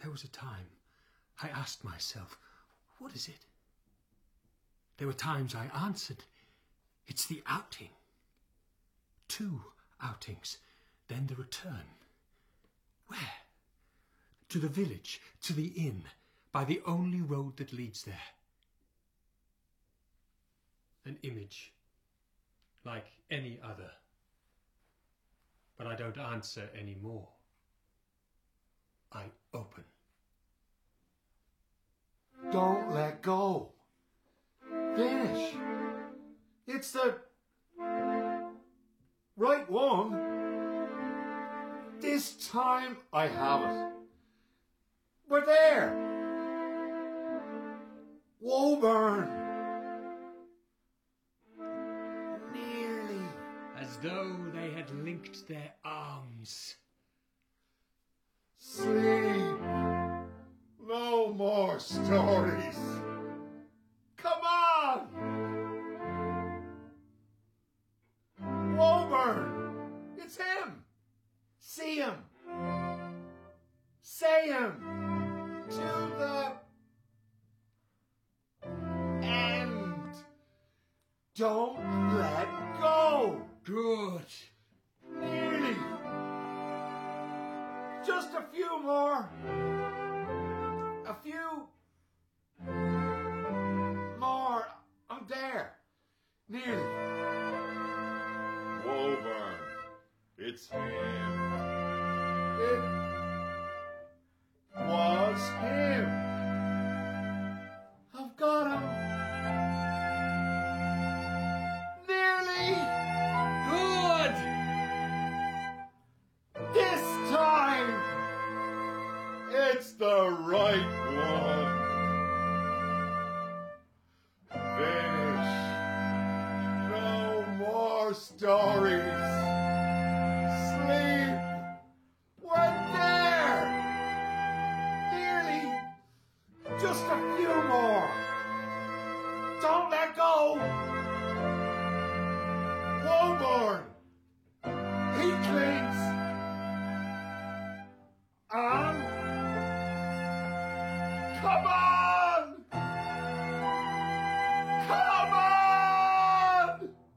There was a time I asked myself, what is it? There were times I answered, it's the outing. 2 outings, then the return. Where? To the village, to the inn, by the only road that leads there. An image, like any other. But I don't answer any more. I open. Don't let go. Finish. It's the right one. This time I have it. We're there. Woburn. Nearly. As though they had linked their arms. Sleep. No more stories. Come on. Woburn. It's him. See him. Say him. To the end. Don't let go. Good. Nearly. Just a few more. A few more. I'm there. Nearly. Woburn. It's him. It was him. I've got him. Nearly. Good. This time, it's the right one. Finish. No more stories. Sleep. We're there. Nearly. Just a few more. Don't let go. Woburn. He clings. On. Come on! Come on!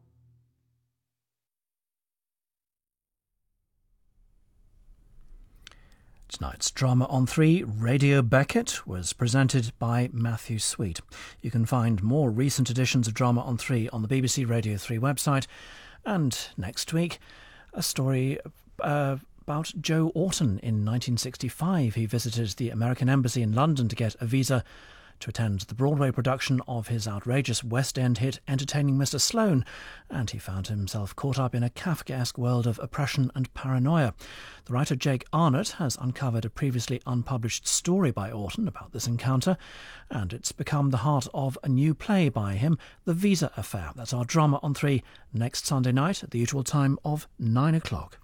Tonight's Drama on 3, Radio Beckett, was presented by Matthew Sweet. You can find more recent editions of Drama on 3 on the BBC Radio 3 website. And next week, a story about Joe Orton. In 1965, he visited the American Embassy in London to get a visa to attend the Broadway production of his outrageous West End hit Entertaining Mr. Sloane, and he found himself caught up in a Kafkaesque world of oppression and paranoia. The writer Jake Arnott has uncovered a previously unpublished story by Orton about this encounter, and it's become the heart of a new play by him, The Visa Affair. That's our Drama on 3 next Sunday night at the usual time of 9 o'clock.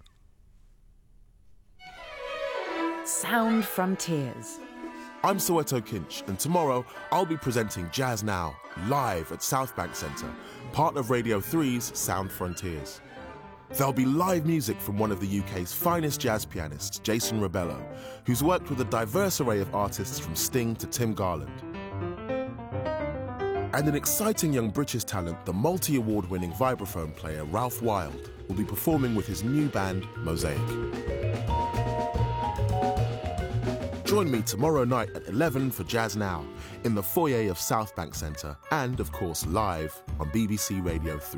Sound Frontiers. I'm Soweto Kinch, and tomorrow I'll be presenting Jazz Now, live at Southbank Centre, part of Radio 3's Sound Frontiers. There'll be live music from one of the UK's finest jazz pianists, Jason Rebello, who's worked with a diverse array of artists from Sting to Tim Garland. And an exciting young British talent, the multi-award-winning vibraphone player Ralph Wild, will be performing with his new band, Mosaic. Join me tomorrow night at 11 for Jazz Now in the foyer of Southbank Centre and, of course, live on BBC Radio 3.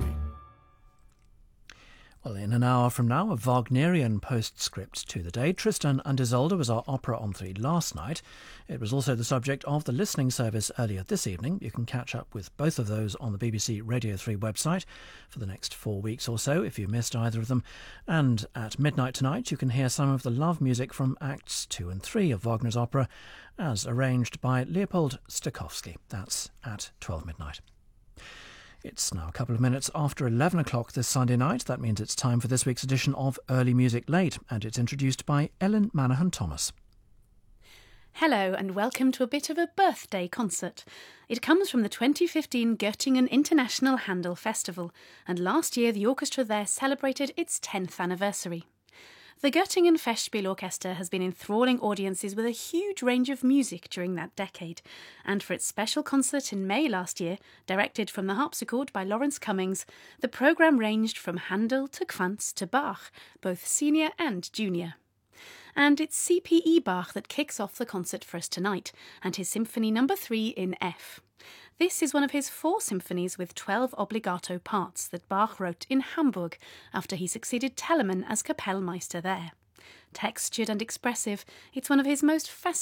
Well, in an hour from now, a Wagnerian postscript to the day. Tristan and Isolde was our opera on 3 last night. It was also the subject of the listening service earlier this evening. You can catch up with both of those on the BBC Radio 3 website for the next 4 weeks or so if you missed either of them. And at midnight tonight, you can hear some of the love music from Acts 2 and 3 of Wagner's opera, as arranged by Leopold Stokowski. That's at 12 midnight. It's now a couple of minutes after 11 o'clock this Sunday night. That means it's time for this week's edition of Early Music Late, and it's introduced by Ellen Manahan-Thomas. Hello and welcome to a bit of a birthday concert. It comes from the 2015 Göttingen International Handel Festival, and last year the orchestra there celebrated its 10th anniversary. The Göttingen Festspielorchester has been enthralling audiences with a huge range of music during that decade, and for its special concert in May last year, directed from the harpsichord by Lawrence Cummings, the programme ranged from Handel to Quantz to Bach, both senior and junior. And it's C.P.E. Bach that kicks off the concert for us tonight, and his Symphony No. 3 in F. This is one of his 4 symphonies with 12 obligato parts that Bach wrote in Hamburg after he succeeded Telemann as Kapellmeister there. Textured and expressive, it's one of his most fascinating